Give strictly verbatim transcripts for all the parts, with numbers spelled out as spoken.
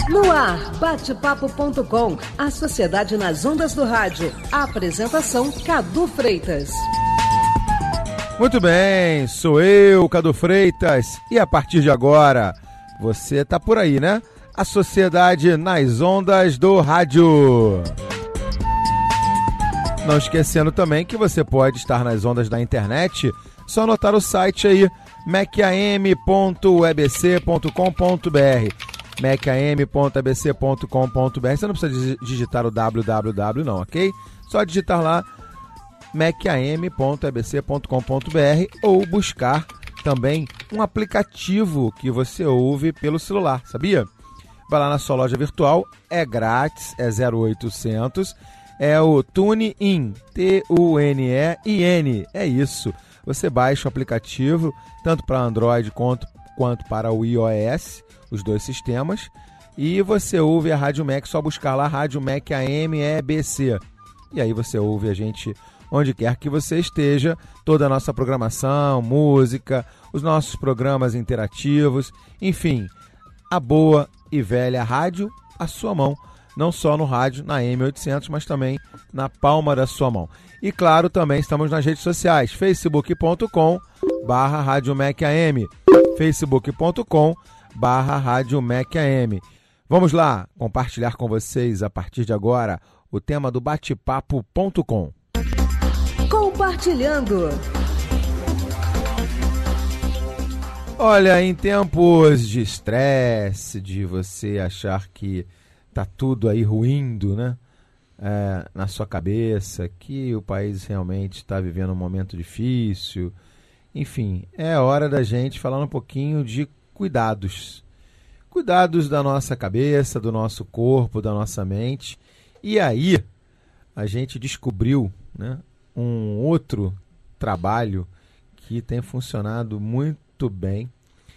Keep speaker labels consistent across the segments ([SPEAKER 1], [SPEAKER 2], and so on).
[SPEAKER 1] No ar, bate-papo ponto com, a sociedade nas ondas do rádio. A apresentação, Cadu Freitas.
[SPEAKER 2] Muito bem, sou eu, Cadu Freitas, e a partir de agora, você tá por aí, né? A sociedade nas ondas do rádio. Não esquecendo também que você pode estar nas ondas da internet, só anotar o site aí, mac a m ponto e b c ponto com ponto b r. mac a m ponto e b c ponto com ponto b r. Você não precisa digitar o www não, ok? Só digitar lá mac a m ponto e b c ponto com ponto b r ou buscar também um aplicativo que você ouve pelo celular, sabia? Vai lá na sua loja virtual, é grátis, é zero oitocentos, é o TuneIn, T U N E I N, é isso. Você baixa o aplicativo, tanto para Android quanto, quanto para o iOS, os dois sistemas, e você ouve a Rádio Mac, só buscar lá Rádio Mac A M E B C. E aí você ouve a gente onde quer que você esteja, toda a nossa programação, música, os nossos programas interativos, enfim, a boa e velha rádio à sua mão, não só no rádio, na M oitocentos, mas também na palma da sua mão. E claro, também estamos nas redes sociais, facebook ponto com barra Rádio Mac A M, facebook ponto com barra Rádio Mac A M. Vamos lá compartilhar com vocês, a partir de agora, o tema do bate-papo ponto com.
[SPEAKER 1] Compartilhando.
[SPEAKER 2] Olha, em tempos de estresse, de você achar que tá tudo aí ruindo, né? É, na sua cabeça, que o país realmente está vivendo um momento difícil. Enfim, é hora da gente falar um pouquinho de cuidados. Cuidados da nossa cabeça, do nosso corpo, da nossa mente. E aí, a gente descobriu, né, um outro trabalho que tem funcionado muito bem.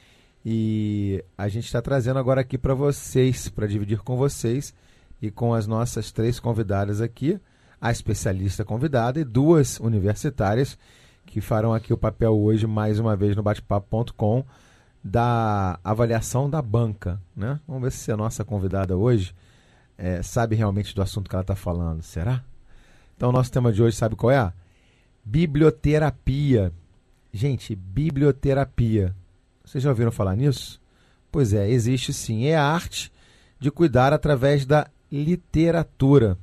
[SPEAKER 2] E a gente está trazendo agora aqui para vocês, para dividir com vocês e com as nossas três convidadas aqui, a especialista convidada e duas universitárias que farão aqui o papel hoje, mais uma vez, no bate-papo ponto com, da avaliação da banca, né? Vamos ver se a nossa convidada hoje é, sabe realmente do assunto que ela está falando. Será? Então, o nosso tema de hoje, sabe qual é? Biblioterapia. Gente, biblioterapia. Vocês já ouviram falar nisso? Pois é, existe sim. É a arte de cuidar através da literatura.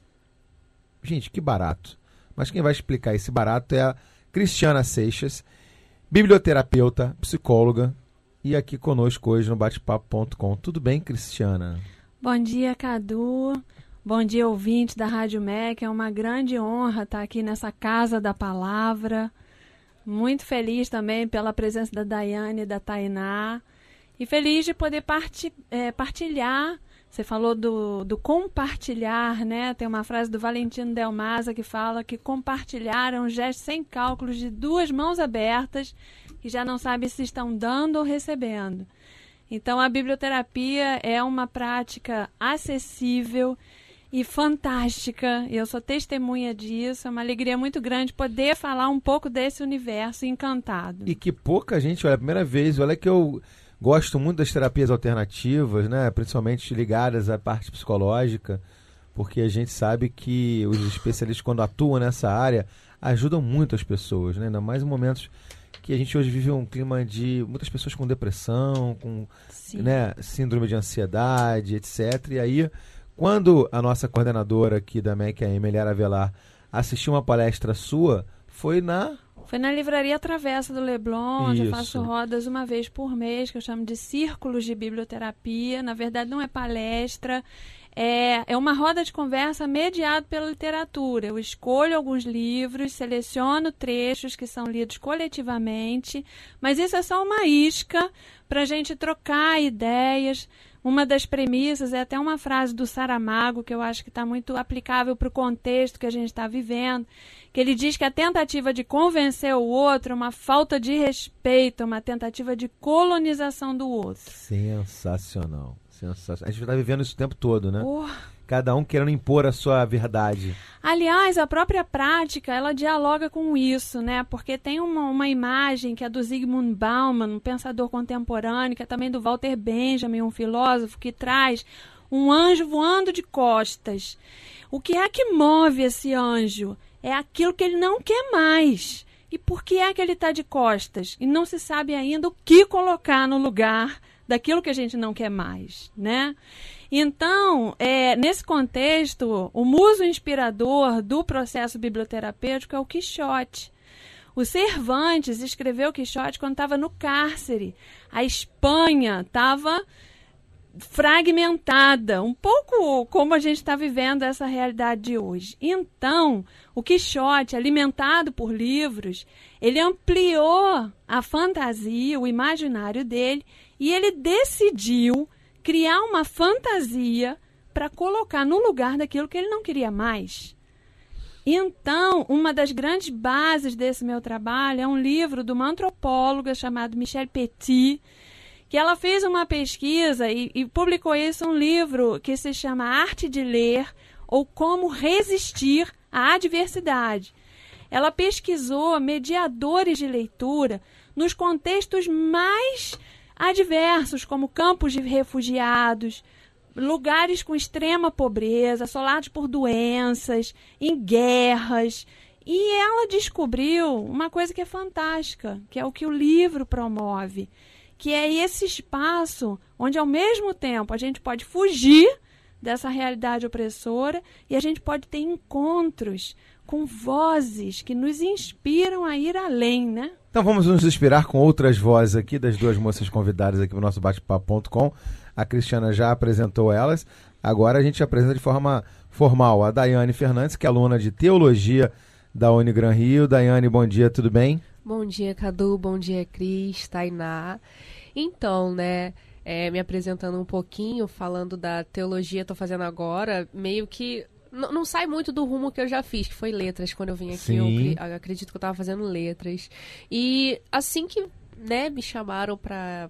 [SPEAKER 2] Gente, que barato. Mas quem vai explicar esse barato é a Cristiana Seixas, biblioterapeuta, psicóloga, e aqui conosco hoje no bate-papo ponto com. Tudo bem, Cristiana?
[SPEAKER 3] Bom dia, Cadu. Bom dia, ouvinte da Rádio Mac. É uma grande honra estar aqui nessa Casa da Palavra. Muito feliz também pela presença da Daiane e da Tainá. E feliz de poder parti- é, partilhar. Você falou do, do compartilhar, né? Tem uma frase do Valentino Delmaza que fala que compartilhar é um gesto sem cálculos de duas mãos abertas que já não sabe se estão dando ou recebendo. Então, a biblioterapia é uma prática acessível e fantástica. Eu sou testemunha disso. É uma alegria muito grande poder falar um pouco desse universo encantado.
[SPEAKER 2] E que pouca gente, olha, é a primeira vez, olha que eu gosto muito das terapias alternativas, né? Principalmente ligadas à parte psicológica, porque a gente sabe que os especialistas, quando atuam nessa área, ajudam muito as pessoas, né? Ainda mais em momentos que a gente hoje vive um clima de muitas pessoas com depressão, com, né, síndrome de ansiedade, etcétera. E aí, quando a nossa coordenadora aqui da M E C, a Emiliara Avelar, assistiu uma palestra sua, foi na...
[SPEAKER 3] Foi na Livraria Travessa do Leblon, onde eu faço
[SPEAKER 2] Isso.
[SPEAKER 3] rodas uma vez por mês, que eu chamo de círculos de biblioterapia. Na verdade, não é palestra, é, é uma roda de conversa mediada pela literatura. Eu escolho alguns livros, seleciono trechos que são lidos coletivamente, mas isso é só uma isca para a gente trocar ideias. Uma das premissas é até uma frase do Saramago, que eu acho que está muito aplicável para o contexto que a gente está vivendo, que ele diz que a tentativa de convencer o outro é uma falta de respeito, uma tentativa de colonização do outro.
[SPEAKER 2] Sensacional. Sensacional. A gente está vivendo isso o tempo todo, né?
[SPEAKER 3] Oh.
[SPEAKER 2] cada um querendo impor a sua verdade.
[SPEAKER 3] Aliás, a própria prática, ela dialoga com isso, né? Porque tem uma, uma imagem que é do Zygmunt Bauman, um pensador contemporâneo, que é também do Walter Benjamin, um filósofo, que traz um anjo voando de costas. O que é que move esse anjo? É aquilo que ele não quer mais. E por que é que ele está de costas? E não se sabe ainda o que colocar no lugar daquilo que a gente não quer mais, né? Então, é, nesse contexto, o muso inspirador do processo biblioterapêutico é o Quixote. O Cervantes escreveu Quixote quando estava no cárcere. A Espanha estava fragmentada, um pouco como a gente está vivendo essa realidade de hoje. Então, o Quixote, alimentado por livros, ele ampliou a fantasia, o imaginário dele, e ele decidiu criar uma fantasia para colocar no lugar daquilo que ele não queria mais. Então, uma das grandes bases desse meu trabalho é um livro de uma antropóloga chamada Michelle Petit, que ela fez uma pesquisa e, e publicou isso um livro que se chama Arte de Ler ou Como Resistir à Adversidade. Ela pesquisou mediadores de leitura nos contextos mais adversos, como campos de refugiados, lugares com extrema pobreza, assolados por doenças, em guerras. E ela descobriu uma coisa que é fantástica, que é o que o livro promove, que é esse espaço onde, ao mesmo tempo, a gente pode fugir dessa realidade opressora e a gente pode ter encontros com vozes que nos inspiram a ir além, né?
[SPEAKER 2] Então vamos nos inspirar com outras vozes aqui das duas moças convidadas aqui no nosso bate papo ponto com. A Cristiana já apresentou elas, agora a gente apresenta de forma formal a Daiane Fernandes, que é aluna de Teologia da Unigran Rio. Daiane, bom dia, tudo bem?
[SPEAKER 4] Bom dia, Cadu, bom dia, Cris, Tainá. Então, né, é, me apresentando um pouquinho, falando da teologia, estou fazendo agora, meio que Não, não sai muito do rumo que eu já fiz, que foi letras. Quando eu vim aqui, eu, eu acredito que eu estava fazendo letras. E assim que, né, me chamaram para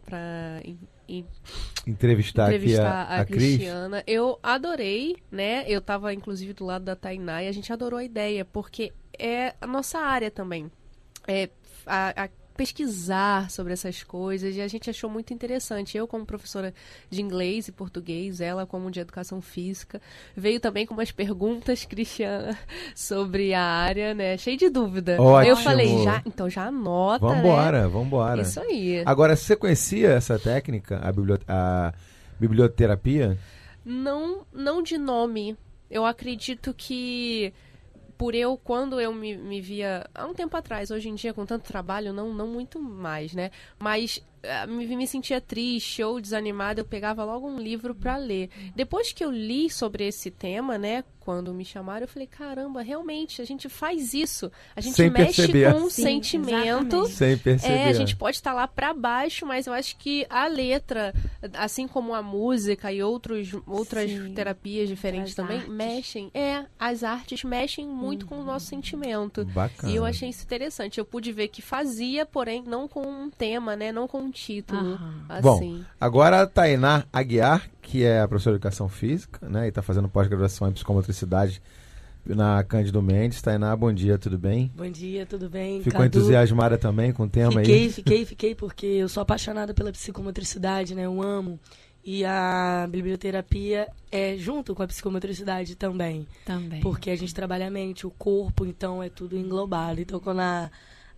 [SPEAKER 2] entrevistar,
[SPEAKER 4] entrevistar
[SPEAKER 2] aqui a,
[SPEAKER 4] a,
[SPEAKER 2] a
[SPEAKER 4] Cristiana, eu adorei, né? Eu estava inclusive do lado da Tainá e a gente adorou a ideia, porque é a nossa área também. É a, a pesquisar sobre essas coisas e a gente achou muito interessante. Eu, como professora de inglês e português, ela como de educação física, veio também com umas perguntas, Cristiana, sobre a área, né? Cheio de dúvida.
[SPEAKER 2] Ótimo.
[SPEAKER 4] Eu falei, já, então já anota,
[SPEAKER 2] vambora,
[SPEAKER 4] né?
[SPEAKER 2] Vambora,
[SPEAKER 4] Isso aí.
[SPEAKER 2] Agora, você conhecia essa técnica, a, biblio- a biblioterapia?
[SPEAKER 4] Não, não de nome. Eu acredito que por eu, quando eu me, me via há um tempo atrás, hoje em dia com tanto trabalho, não, não muito mais, né? Mas uh, me, me sentia triste ou desanimada, eu pegava logo um livro para ler. Depois que eu li sobre esse tema, né? Quando me chamaram, eu falei, caramba, realmente, a gente faz isso. A gente
[SPEAKER 2] Sem
[SPEAKER 4] mexe
[SPEAKER 2] perceber.
[SPEAKER 4] com o
[SPEAKER 3] Sim,
[SPEAKER 4] sentimento.
[SPEAKER 3] exatamente.
[SPEAKER 2] Sem perceber.
[SPEAKER 4] É, a gente pode estar lá para baixo, mas eu acho que a letra, assim como a música e outros, outras
[SPEAKER 3] Sim.
[SPEAKER 4] terapias diferentes
[SPEAKER 3] As
[SPEAKER 4] também,
[SPEAKER 3] artes.
[SPEAKER 4] mexem. É, as artes mexem muito com o nosso sentimento.
[SPEAKER 2] Bacana.
[SPEAKER 4] E eu achei isso interessante. Eu pude ver que fazia, porém, não com um tema, né? Não com um título.
[SPEAKER 3] Aham.
[SPEAKER 4] Assim.
[SPEAKER 2] Bom, agora a Tainá Aguiar, que é a professora de Educação Física, né? E está fazendo pós-graduação em Psicomotricidade na Cândido Mendes. Tainá, bom dia, tudo bem?
[SPEAKER 5] Bom dia, tudo bem?
[SPEAKER 2] Ficou
[SPEAKER 5] Cadu?
[SPEAKER 2] entusiasmada também com o tema
[SPEAKER 5] Fiquei,
[SPEAKER 2] aí?
[SPEAKER 5] fiquei, fiquei, porque eu sou apaixonada pela psicomotricidade, né? Eu amo. E a biblioterapia é junto com a psicomotricidade também.
[SPEAKER 3] Também.
[SPEAKER 5] Porque a gente trabalha a mente, o corpo, então é tudo englobado. Então quando a,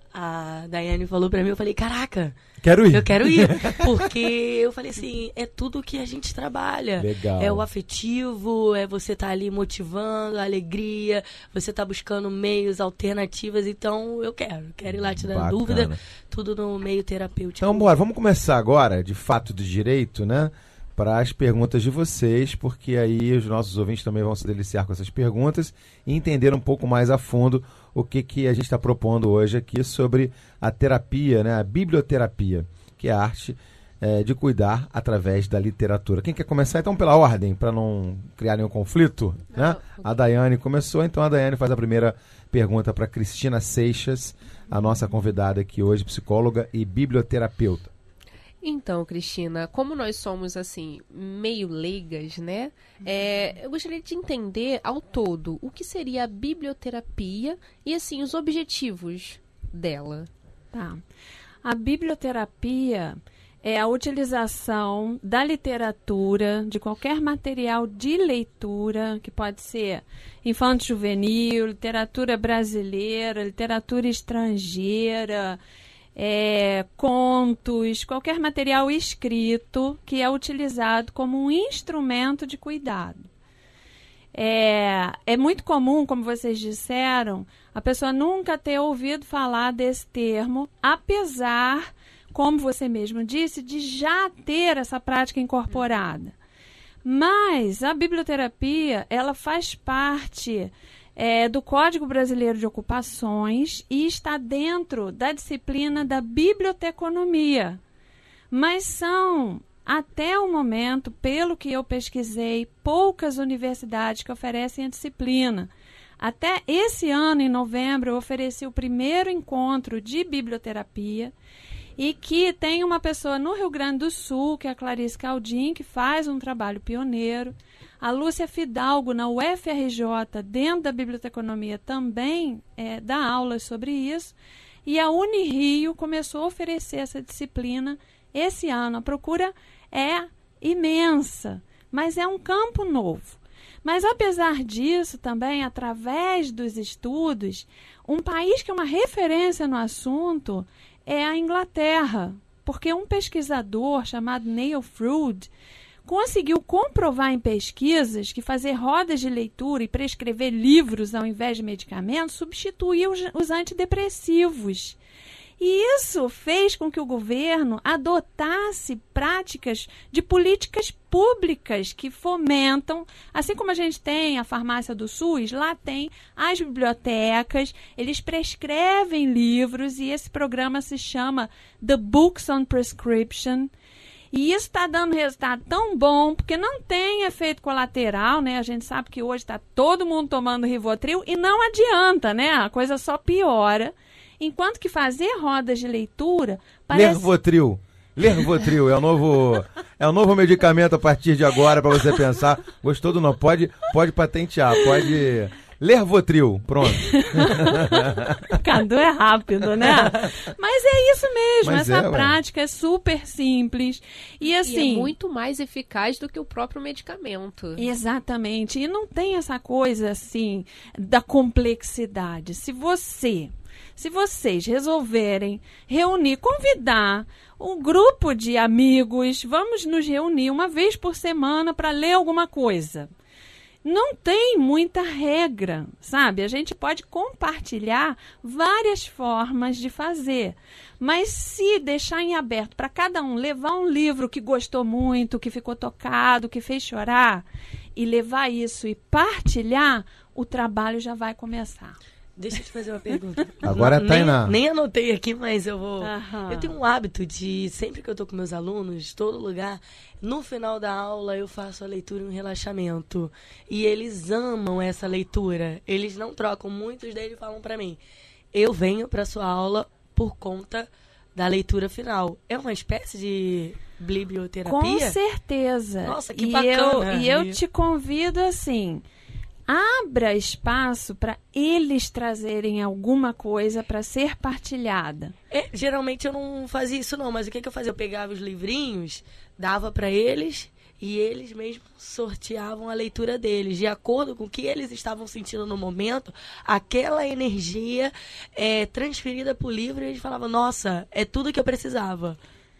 [SPEAKER 5] a Daiane falou pra mim, eu falei, caraca,
[SPEAKER 2] Quero ir.
[SPEAKER 5] eu quero ir. Porque eu falei assim, é tudo que a gente trabalha.
[SPEAKER 2] Legal.
[SPEAKER 5] É o afetivo, é você estar ali motivando, a alegria, você tá buscando meios, alternativas. Então eu quero, quero ir lá te dar
[SPEAKER 2] Bacana.
[SPEAKER 5] dúvida, tudo no meio terapêutico.
[SPEAKER 2] Então, bora, vamos começar agora, de fato de direito, né? Para as perguntas de vocês, porque aí os nossos ouvintes também vão se deliciar com essas perguntas e entender um pouco mais a fundo o que, que a gente está propondo hoje aqui sobre a terapia, né? A biblioterapia, que é a arte é, de cuidar através da literatura. Quem quer começar? Então, pela ordem, para não criar nenhum conflito, né? A Daiane começou, então a Daiane faz a primeira pergunta para Cristina Seixas, a nossa convidada aqui hoje, psicóloga e biblioterapeuta.
[SPEAKER 4] Então, Cristina, como nós somos, assim, meio leigas, né? É, eu gostaria de entender, ao todo, o que seria a biblioterapia e, assim, os objetivos dela.
[SPEAKER 3] Tá. A biblioterapia é a utilização da literatura, de qualquer material de leitura, que pode ser infanto-juvenil, literatura brasileira, literatura estrangeira, É, contos, qualquer material escrito que é utilizado como um instrumento de cuidado. É, é muito comum, como vocês disseram, a pessoa nunca ter ouvido falar desse termo, apesar, como você mesmo disse, de já ter essa prática incorporada. Mas a biblioterapia, ela faz parte É, do Código Brasileiro de Ocupações e está dentro da disciplina da biblioteconomia. Mas são, até o momento, pelo que eu pesquisei, poucas universidades que oferecem a disciplina. Até esse ano, em novembro, eu ofereci o primeiro encontro de biblioterapia e que tem uma pessoa no Rio Grande do Sul, que é a Clarice Caldin, que faz um trabalho pioneiro. A Lúcia Fidalgo, na U F R J, dentro da biblioteconomia, também é, dá aulas sobre isso. E a Unirio começou a oferecer essa disciplina esse ano. A procura é imensa, mas é um campo novo. Mas, apesar disso, também, através dos estudos, um país que é uma referência no assunto é a Inglaterra, porque um pesquisador chamado Neil Froude conseguiu comprovar em pesquisas que fazer rodas de leitura e prescrever livros ao invés de medicamentos substituía os, os antidepressivos. E isso fez com que o governo adotasse práticas de políticas públicas que fomentam, assim como a gente tem a farmácia do SUS, lá tem as bibliotecas, eles prescrevem livros e esse programa se chama The Books on Prescription. E isso está dando resultado tão bom, porque não tem efeito colateral, né? A gente sabe que hoje está todo mundo tomando Rivotril e não adianta, né? A coisa só piora. Enquanto que fazer rodas de leitura parece...
[SPEAKER 2] Lervotril. Lervotril é o novo, é o novo medicamento a partir de agora para você pensar. Gostou do nome? Pode, pode patentear, pode... Lervotril, pronto.
[SPEAKER 3] Cadu é rápido, né? Mas é isso mesmo,
[SPEAKER 2] Mas
[SPEAKER 3] essa
[SPEAKER 2] é,
[SPEAKER 3] prática é super simples. E assim...
[SPEAKER 4] E é muito mais eficaz do que o próprio medicamento.
[SPEAKER 3] Exatamente. E não tem essa coisa, assim, da complexidade. Se você... Se vocês resolverem reunir, convidar um grupo de amigos, vamos nos reunir uma vez por semana para ler alguma coisa. Não tem muita regra, sabe? A gente pode compartilhar várias formas de fazer. Mas se deixar em aberto para cada um levar um livro que gostou muito, que ficou tocado, que fez chorar, e levar isso e partilhar, o trabalho já vai começar.
[SPEAKER 5] Deixa eu te fazer uma pergunta.
[SPEAKER 2] Agora
[SPEAKER 5] Não,
[SPEAKER 2] é Tainá.
[SPEAKER 5] Nem, nem anotei aqui, mas eu vou...
[SPEAKER 3] Aham.
[SPEAKER 5] Eu tenho um hábito de, sempre que eu tô com meus alunos, todo lugar, no final da aula eu faço a leitura e um relaxamento. E eles amam essa leitura. Eles não trocam. Muitos deles falam pra mim, eu venho pra sua aula por conta da leitura final. É uma espécie de biblioterapia?
[SPEAKER 3] Com certeza.
[SPEAKER 5] Nossa, que
[SPEAKER 3] e
[SPEAKER 5] bacana.
[SPEAKER 3] Eu, e eu te convido assim... Abra espaço para eles trazerem alguma coisa para ser partilhada.
[SPEAKER 5] É, geralmente eu não fazia isso não, mas o que, que eu fazia? Eu pegava os livrinhos, dava para eles e eles mesmos sorteavam a leitura deles. De acordo com o que eles estavam sentindo no momento, aquela energia é transferida para o livro e eles falavam, nossa, é tudo que eu precisava.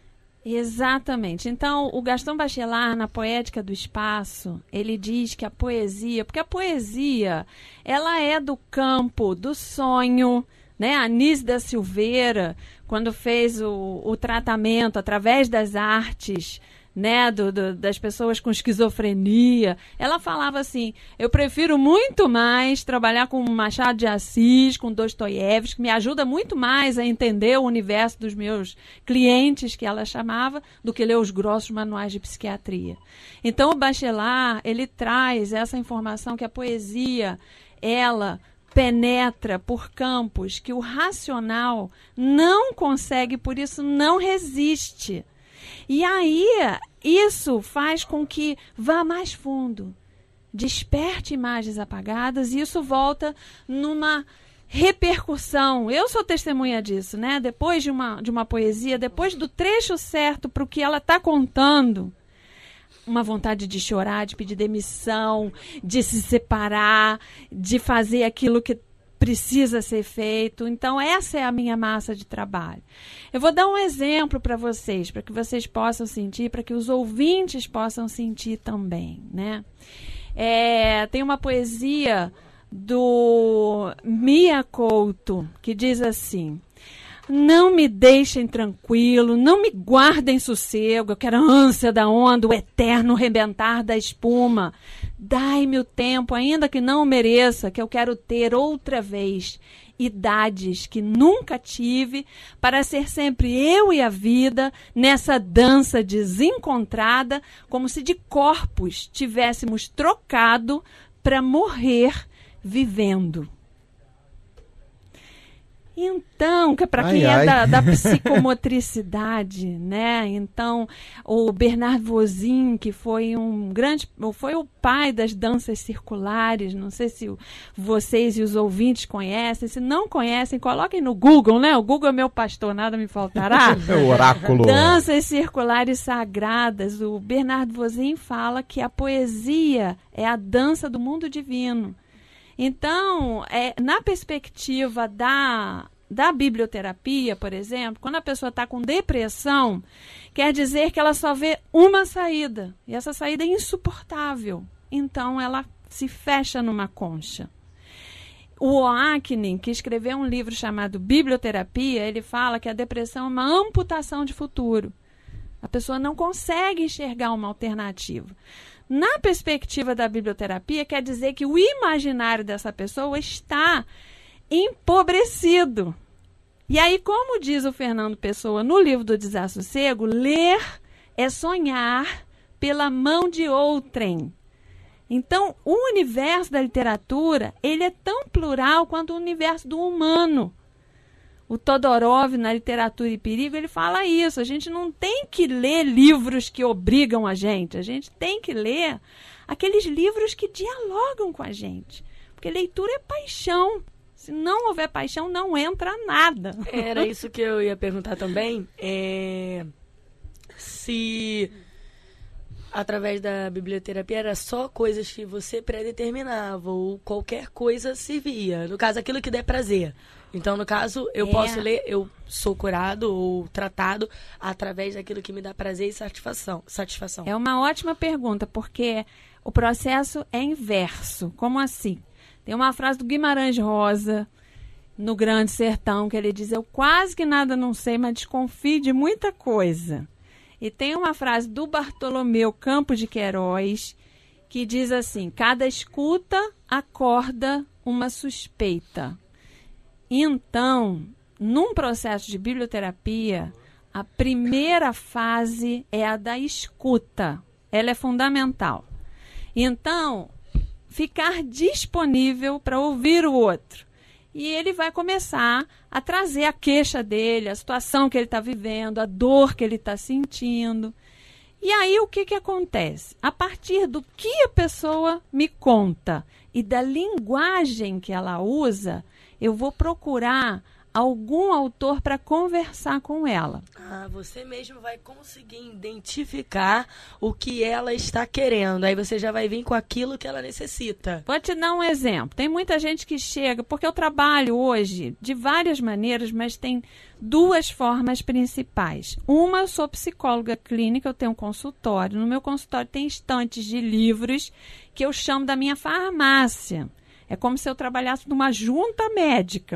[SPEAKER 3] Exatamente. Então, o Gaston Bachelard, na Poética do Espaço, ele diz que a poesia, porque a poesia, ela é do campo do sonho, né? A Anísio da Silveira, quando fez o, o tratamento através das artes, né, do, do, das pessoas com esquizofrenia, ela falava assim, eu prefiro muito mais trabalhar com Machado de Assis, com Dostoiévski, que me ajuda muito mais a entender o universo dos meus clientes, que ela chamava, do que ler os grossos manuais de psiquiatria. Então o Bachelard, ele traz essa informação que a poesia, ela penetra por campos que o racional não consegue, por isso não resiste. E aí, isso faz com que vá mais fundo, desperte imagens apagadas, e isso volta numa repercussão. Eu sou testemunha disso, né? Depois de uma, de uma poesia, depois do trecho certo para o que ela está contando, uma vontade de chorar, de pedir demissão, de se separar, de fazer aquilo que precisa ser feito. Então, essa é a minha massa de trabalho. Eu vou dar um exemplo para vocês, para que vocês possam sentir, para que os ouvintes possam sentir também, né? É, tem uma poesia do Mia Couto, que diz assim: não me deixem tranquilo, não me guardem sossego, eu quero a ânsia da onda, o eterno rebentar da espuma. Dai-me o tempo, ainda que não o mereça, que eu quero ter outra vez idades que nunca tive, para ser sempre eu e a vida nessa dança desencontrada, como se de corpos tivéssemos trocado para morrer vivendo. Então, que é para quem
[SPEAKER 2] ai,
[SPEAKER 3] é
[SPEAKER 2] ai.
[SPEAKER 3] da, da psicomotricidade, né? Então, o Bernard Voisin, que foi um grande, foi o pai das danças circulares, não sei se o, vocês e os ouvintes conhecem, se não conhecem, coloquem no Google, né? O Google é meu pastor, nada me faltará.
[SPEAKER 2] É o oráculo.
[SPEAKER 3] Danças circulares sagradas. O Bernard Voisin fala que a poesia é a dança do mundo divino. Então, é, na perspectiva da, da biblioterapia, por exemplo, quando a pessoa está com depressão, quer dizer que ela só vê uma saída. E essa saída é insuportável. Então, ela se fecha numa concha. O Oaknin, que escreveu um livro chamado Biblioterapia, ele fala que a depressão é uma amputação de futuro. A pessoa não consegue enxergar uma alternativa. Na perspectiva da biblioterapia, quer dizer que o imaginário dessa pessoa está empobrecido. E aí, como diz o Fernando Pessoa no livro do Desassossego, ler é sonhar pela mão de outrem. Então, o universo da literatura, ele é tão plural quanto o universo do humano. O Todorov, na Literatura e Perigo, ele fala isso. A gente não tem que ler livros que obrigam a gente. A gente tem que ler aqueles livros que dialogam com a gente. Porque leitura é paixão. Se não houver paixão, não entra nada.
[SPEAKER 5] Era isso que eu ia perguntar também. É... Se... através da biblioterapia era só coisas que você predeterminava ou qualquer coisa servia. No caso, aquilo que der prazer. Então, no caso, eu é. posso ler, eu sou curado ou tratado através daquilo que me dá prazer e satisfação. satisfação.
[SPEAKER 3] É uma ótima pergunta, porque o processo é inverso. Como assim? Tem uma frase do Guimarães Rosa, no Grande Sertão, que ele diz: eu quase que nada não sei, mas desconfio de muita coisa. E tem uma frase do Bartolomeu Campos de Queiroz, que diz assim: cada escuta acorda uma suspeita. Então, num processo de biblioterapia, a primeira fase é a da escuta. Ela é fundamental. Então, ficar disponível para ouvir o outro. E ele vai começar a trazer a queixa dele, a situação que ele está vivendo, a dor que ele está sentindo. E aí, o que, que acontece? A partir do que a pessoa me conta e da linguagem que ela usa, eu vou procurar algum autor para conversar com ela.
[SPEAKER 5] Ah, você mesmo vai conseguir identificar o que ela está querendo. Aí você já vai vir com aquilo que ela necessita.
[SPEAKER 3] Vou te dar um exemplo. Tem muita gente que chega, porque eu trabalho hoje de várias maneiras, mas tem duas formas principais. Uma, eu sou psicóloga clínica, eu tenho um consultório. No meu consultório tem estantes de livros que eu chamo da minha farmácia. É como se eu trabalhasse numa junta médica.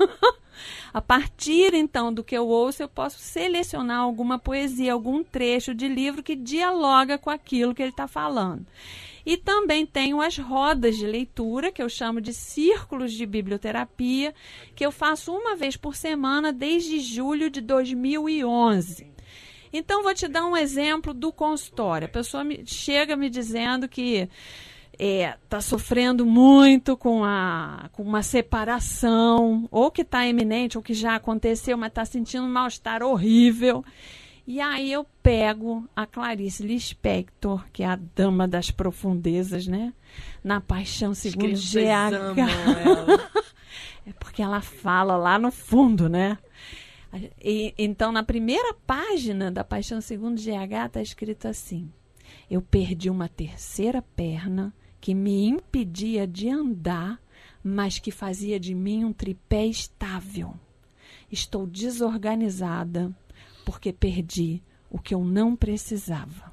[SPEAKER 3] A partir, então, do que eu ouço, eu posso selecionar alguma poesia, algum trecho de livro que dialoga com aquilo que ele está falando. E também tenho as rodas de leitura, que eu chamo de círculos de biblioterapia, que eu faço uma vez por semana desde julho de dois mil e onze. Então, vou te dar um exemplo do consultório. A pessoa me, chega me dizendo que está é, sofrendo muito com, a, com uma separação, ou que está iminente, ou que já aconteceu, mas está sentindo um mal-estar horrível. E aí eu pego a Clarice Lispector, que é a dama das profundezas, né? Na Paixão Segundo G H. É porque ela fala lá no fundo, né? E, então, na primeira página da Paixão Segundo G H, está escrito assim: eu perdi uma terceira perna que me impedia de andar, mas que fazia de mim um tripé estável. Estou desorganizada porque perdi o que eu não precisava.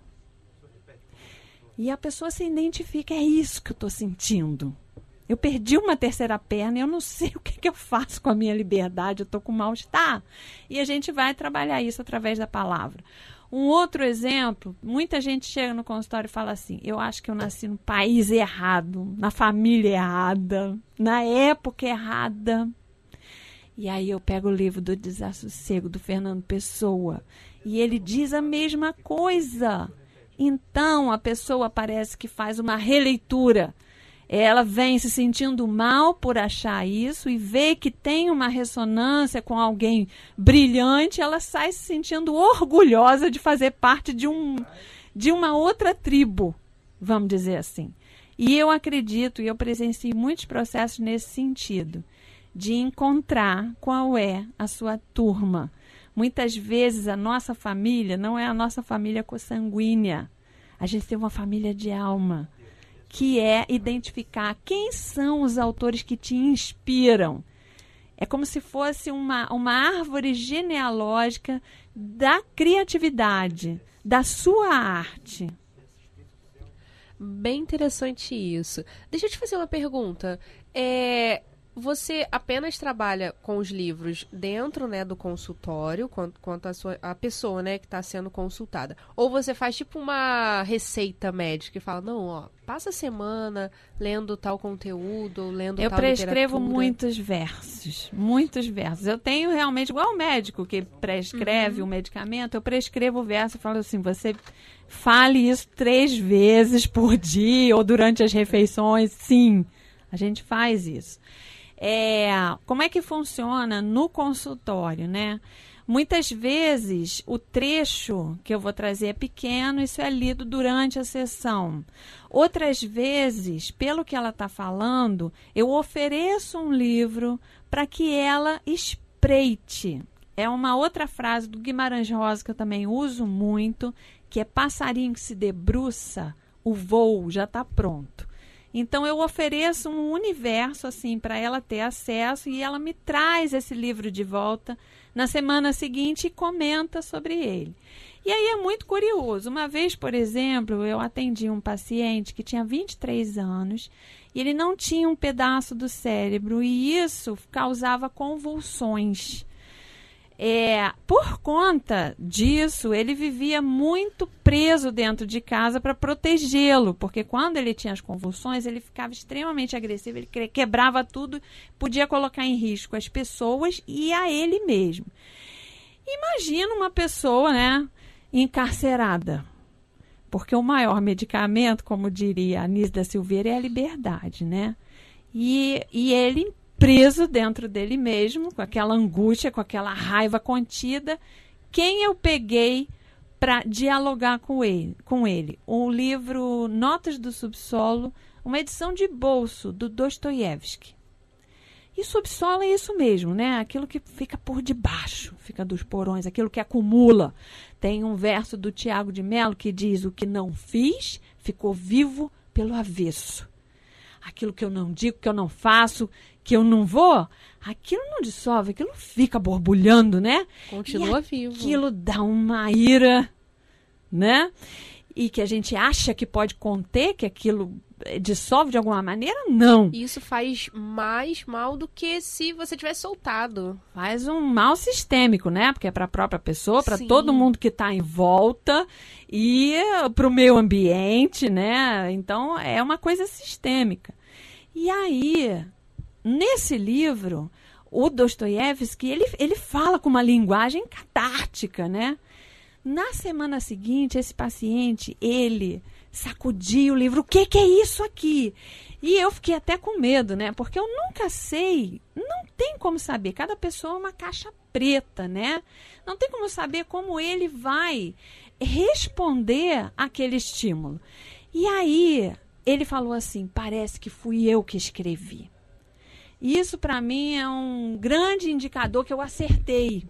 [SPEAKER 3] E a pessoa se identifica, é isso que eu estou sentindo. Eu perdi uma terceira perna e eu não sei o que, que eu faço com a minha liberdade, eu estou com mal-estar. E a gente vai trabalhar isso através da palavra. Um outro exemplo, muita gente chega no consultório e fala assim: eu acho que eu nasci no país errado, na família errada, na época errada. E aí eu pego o livro do Desassossego, do Fernando Pessoa, e ele diz a mesma coisa. Então a pessoa parece que faz uma releitura. Ela vem se sentindo mal por achar isso e vê que tem uma ressonância com alguém brilhante, ela sai se sentindo orgulhosa de fazer parte de, um, de uma outra tribo, vamos dizer assim. E eu acredito, e eu presencio muitos processos nesse sentido, de encontrar qual é a sua turma. Muitas vezes a nossa família não é a nossa família consanguínea. A gente tem uma família de alma, que é identificar quem são os autores que te inspiram. É como se fosse uma, uma árvore genealógica da criatividade, da sua arte.
[SPEAKER 4] Bem interessante isso. Deixa eu te fazer uma pergunta. É... Você apenas trabalha com os livros dentro, né, do consultório, quanto, quanto a, sua, a pessoa, né, que está sendo consultada? Ou você faz tipo uma receita médica e fala, não, ó, passa a semana lendo tal conteúdo, ou lendo
[SPEAKER 3] eu
[SPEAKER 4] tal literatura?
[SPEAKER 3] Eu prescrevo muitos versos, muitos versos. Eu tenho realmente, igual o médico que prescreve uhum. o medicamento, eu prescrevo o verso e falo assim, você fale isso três vezes por dia ou durante as refeições. Sim, a gente faz isso. É, como é que funciona no consultório, né? Muitas vezes o trecho que eu vou trazer é pequeno, isso é lido durante a sessão. Outras vezes, pelo que ela está falando, eu ofereço um livro para que ela espreite. É uma outra frase do Guimarães Rosa que eu também uso muito, que é passarinho que se debruça, o voo já está pronto. Então, eu ofereço um universo assim para ela ter acesso e ela me traz esse livro de volta na semana seguinte e comenta sobre ele. E aí é muito curioso. Uma vez, por exemplo, eu atendi um paciente que tinha vinte e três anos e ele não tinha um pedaço do cérebro e isso causava convulsões. É, por conta disso, ele vivia muito preso dentro de casa para protegê-lo, porque quando ele tinha as convulsões, ele ficava extremamente agressivo, ele quebrava tudo, podia colocar em risco as pessoas e a ele mesmo. Imagina uma pessoa, né, encarcerada, porque o maior medicamento, como diria a Anísio da Silveira, é a liberdade, né? E, e ele preso dentro dele mesmo, com aquela angústia, com aquela raiva contida. Quem eu peguei para dialogar com ele? com ele? O livro Notas do Subsolo, uma edição de bolso do Dostoiévski. E subsolo é isso mesmo, né? Aquilo que fica por debaixo, fica dos porões, aquilo que acumula. Tem um verso do Tiago de Mello que diz: o que não fiz ficou vivo pelo avesso. Aquilo que eu não digo, que eu não faço, que eu não vou, aquilo não dissolve, aquilo fica borbulhando, né?
[SPEAKER 4] Continua
[SPEAKER 3] e
[SPEAKER 4] vivo.
[SPEAKER 3] Aquilo dá uma ira, né? E que a gente acha que pode conter, que aquilo dissolve de alguma maneira, não.
[SPEAKER 4] Isso faz mais mal do que se você tivesse soltado.
[SPEAKER 3] Faz um mal sistêmico, né? Porque é para a própria pessoa, para todo mundo que está em volta e para o meio ambiente, né? Então, é uma coisa sistêmica. E aí, nesse livro, o Dostoiévski, ele, ele fala com uma linguagem catártica, né? Na semana seguinte, esse paciente, ele sacudi o livro. O que, que é isso aqui? E eu fiquei até com medo, né? Porque eu nunca sei, não tem como saber. Cada pessoa é uma caixa preta, né? Não tem como saber como ele vai responder àquele estímulo. E aí, ele falou assim, parece que fui eu que escrevi. Isso, para mim, é um grande indicador que eu acertei.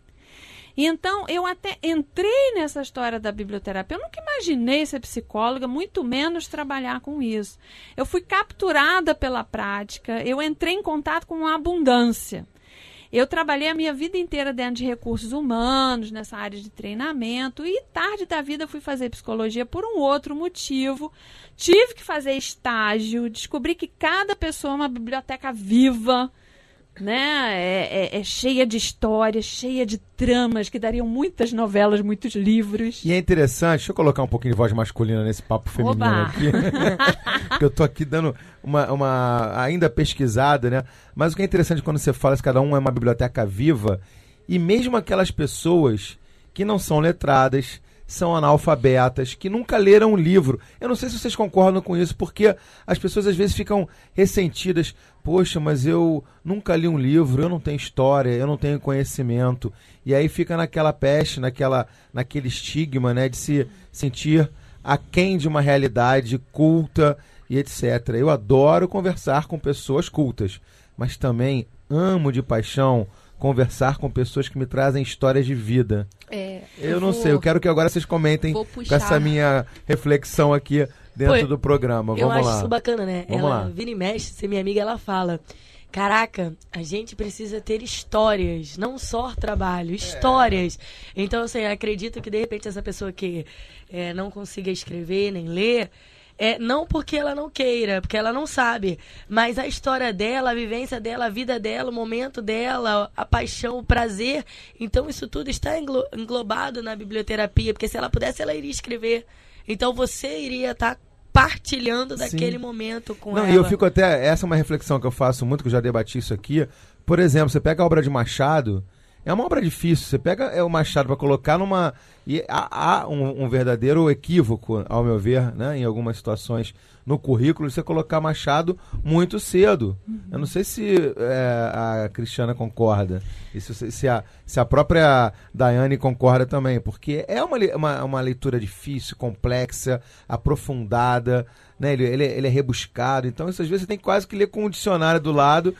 [SPEAKER 3] Então, eu até entrei nessa história da biblioterapia. Eu nunca imaginei ser psicóloga, muito menos trabalhar com isso. Eu fui capturada pela prática, eu entrei em contato com a abundância. Eu trabalhei a minha vida inteira dentro de recursos humanos, nessa área de treinamento, e tarde da vida fui fazer psicologia por um outro motivo. Tive que fazer estágio, descobri que cada pessoa é uma biblioteca viva, né? É, é, é cheia de histórias, cheia de tramas, que dariam muitas novelas, muitos livros.
[SPEAKER 2] E é interessante, deixa eu colocar um pouquinho de voz masculina nesse papo feminino
[SPEAKER 3] Oba!
[SPEAKER 2] aqui. Porque eu tô aqui dando uma, uma ainda pesquisada, né? Mas o que é interessante quando você fala que cada um é uma biblioteca viva, e mesmo aquelas pessoas que não são letradas, são analfabetas, que nunca leram um livro. Eu não sei se vocês concordam com isso, porque as pessoas às vezes ficam ressentidas. Poxa, mas eu nunca li um livro, eu não tenho história, eu não tenho conhecimento. E aí fica naquela peste, naquela, naquele estigma, né, de se sentir aquém de uma realidade culta e etcétera. Eu adoro conversar com pessoas cultas, mas também amo de paixão conversar com pessoas que me trazem histórias de vida.
[SPEAKER 4] É,
[SPEAKER 2] eu,
[SPEAKER 4] eu
[SPEAKER 2] não
[SPEAKER 4] vou,
[SPEAKER 2] sei, eu quero que agora vocês comentem com essa minha reflexão aqui dentro Pô, do programa. Vamos
[SPEAKER 5] eu
[SPEAKER 2] lá.
[SPEAKER 5] acho isso bacana, né?
[SPEAKER 2] Vamos
[SPEAKER 5] ela
[SPEAKER 2] lá.
[SPEAKER 5] vira e mexe, ser minha amiga, ela fala, caraca, a gente precisa ter histórias, não só trabalho, histórias. É. Então, assim, eu acredito que de repente essa pessoa que é, não consiga escrever nem ler, é, não porque ela não queira, porque ela não sabe, mas a história dela, a vivência dela, a vida dela, o momento dela, a paixão, o prazer, então isso tudo está englo- englobado na biblioterapia, porque se ela pudesse, ela iria escrever. Então você iria estar partilhando daquele Sim. momento com
[SPEAKER 2] não,
[SPEAKER 5] ela.
[SPEAKER 2] E eu fico até, essa é uma reflexão que eu faço muito, que eu já debati isso aqui. Por exemplo, você pega a obra de Machado, é uma obra difícil, você pega é, o Machado para colocar numa... E há, há um, um verdadeiro equívoco, ao meu ver, né, em algumas situações no currículo, você colocar Machado muito cedo. Uhum. Eu não sei se é, a Cristiana concorda, e se, se, a, se a própria Daiane concorda também, porque é uma, uma, uma leitura difícil, complexa, aprofundada, né? ele, ele, ele é rebuscado, então isso às vezes você tem quase que ler com um dicionário do lado,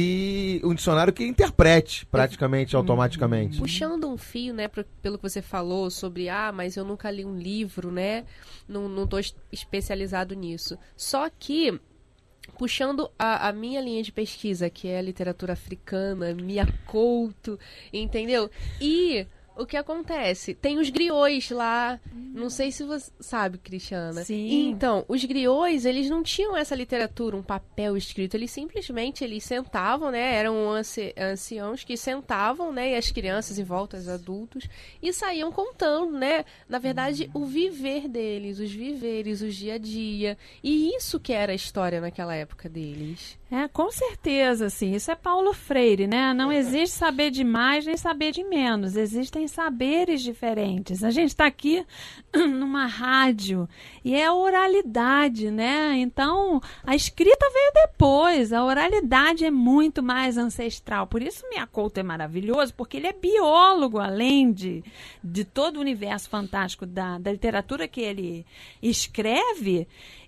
[SPEAKER 2] e um dicionário que interprete praticamente, automaticamente.
[SPEAKER 4] Puxando um fio, né, pro, pelo que você falou sobre, ah, mas eu nunca li um livro, né, não, não tô especializado nisso. Só que, puxando a, a minha linha de pesquisa, que é a literatura africana, Mia Couto, entendeu? E o que acontece? Tem os griots lá, não sei se você sabe, Cristiana.
[SPEAKER 3] Sim.
[SPEAKER 4] Então, os griots, eles não tinham essa literatura, um papel escrito, eles simplesmente, eles sentavam, né, eram anci- anciãos que sentavam, né, e as crianças em volta, os adultos, e saíam contando, né, na verdade, o viver deles, os viveres, os dia a dia, e isso que era a história naquela época deles.
[SPEAKER 3] É, com certeza, sim. Isso é Paulo Freire, né? Não existe saber de mais nem saber de menos. Existem saberes diferentes. A gente está aqui numa rádio e é a oralidade, né? Então, a escrita veio depois. A oralidade é muito mais ancestral. Por isso, Mia Couto é maravilhoso, porque ele é biólogo, além de, de todo o universo fantástico da, da literatura que ele escreve.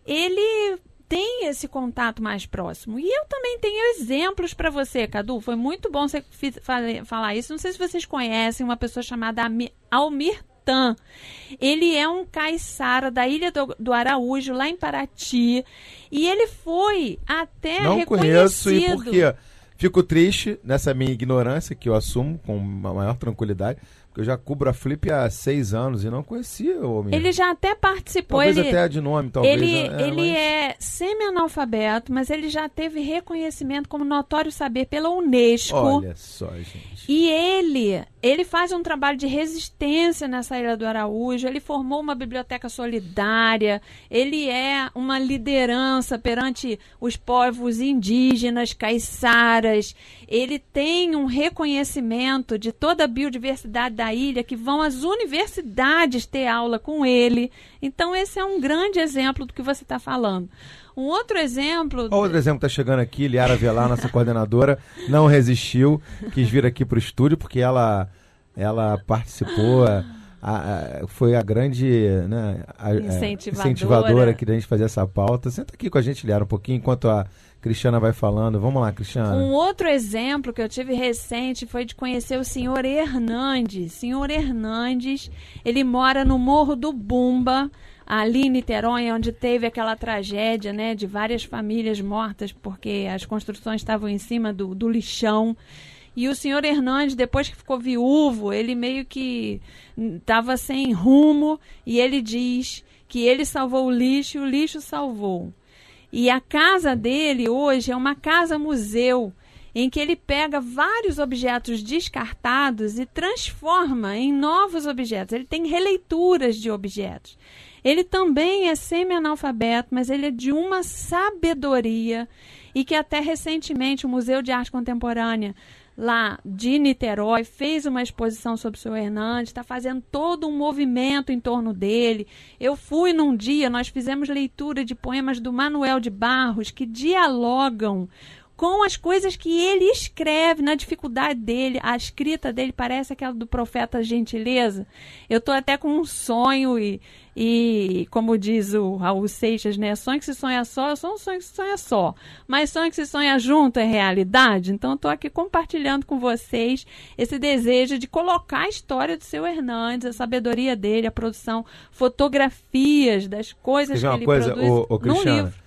[SPEAKER 3] Ele tem esse contato mais próximo. E eu também tenho exemplos para você, Cadu. Foi muito bom você f- falar isso. Não sei se vocês conhecem uma pessoa chamada Almir Tan. Ele é um caiçara da Ilha do, do Araújo, lá em Paraty. E ele foi até
[SPEAKER 2] Não
[SPEAKER 3] reconhecido...
[SPEAKER 2] conheço, e por quê? Fico triste nessa minha ignorância, que eu assumo com a maior tranquilidade, porque eu já cubro a Flip há seis anos e não conhecia o homem.
[SPEAKER 3] Ele já até participou.
[SPEAKER 2] Talvez
[SPEAKER 3] ele,
[SPEAKER 2] até de nome, talvez.
[SPEAKER 3] Ele
[SPEAKER 2] é,
[SPEAKER 3] ele
[SPEAKER 2] mas...
[SPEAKER 3] é semi-analfabeto, mas ele já teve reconhecimento como notório saber pela Unesco.
[SPEAKER 2] Olha só, gente.
[SPEAKER 3] E ele, ele faz um trabalho de resistência nessa Ilha do Araújo, ele formou uma biblioteca solidária, ele é uma liderança perante os povos indígenas, caiçaras, ele tem um reconhecimento de toda a biodiversidade da da ilha que vão às universidades ter aula com ele. Então, esse é um grande exemplo do que você está falando. Um outro exemplo...
[SPEAKER 2] Outro exemplo está chegando aqui, Liara Velar, nossa coordenadora, não resistiu, quis vir aqui para o estúdio, porque ela, ela participou, a, a, foi a grande né, a,
[SPEAKER 3] incentivadora.
[SPEAKER 2] incentivadora aqui da gente fazer essa pauta. Senta aqui com a gente, Liara, um pouquinho, enquanto a Cristiana vai falando. Vamos lá, Cristiana.
[SPEAKER 3] Um outro exemplo que eu tive recente foi de conhecer o senhor Hernandes. Senhor Hernandes, ele mora no Morro do Bumba, ali em Niterói, onde teve aquela tragédia, né, de várias famílias mortas porque as construções estavam em cima do, do lixão. E o senhor Hernandes, depois que ficou viúvo, ele meio que estava sem rumo, e ele diz que ele salvou o lixo e o lixo salvou. E a casa dele hoje é uma casa-museu, em que ele pega vários objetos descartados e transforma em novos objetos. Ele tem releituras de objetos. Ele também é semi-analfabeto, mas ele é de uma sabedoria, e que até recentemente o Museu de Arte Contemporânea lá de Niterói fez uma exposição sobre o senhor Hernandes, está fazendo todo um movimento em torno dele. Eu fui num dia, nós fizemos leitura de poemas do Manuel de Barros que dialogam com as coisas que ele escreve, na dificuldade dele. A escrita dele parece aquela do Profeta Gentileza. Eu estou até com um sonho e, e, como diz o Raul Seixas, né? Sonho que se sonha só, eu sou um sonho que se sonha só. Mas sonho que se sonha junto é realidade. Então, eu estou aqui compartilhando com vocês esse desejo de colocar a história do seu Hernandes, a sabedoria dele, a produção, fotografias das coisas que ele
[SPEAKER 2] coisa,
[SPEAKER 3] produz
[SPEAKER 2] ô, ô,
[SPEAKER 3] num livro.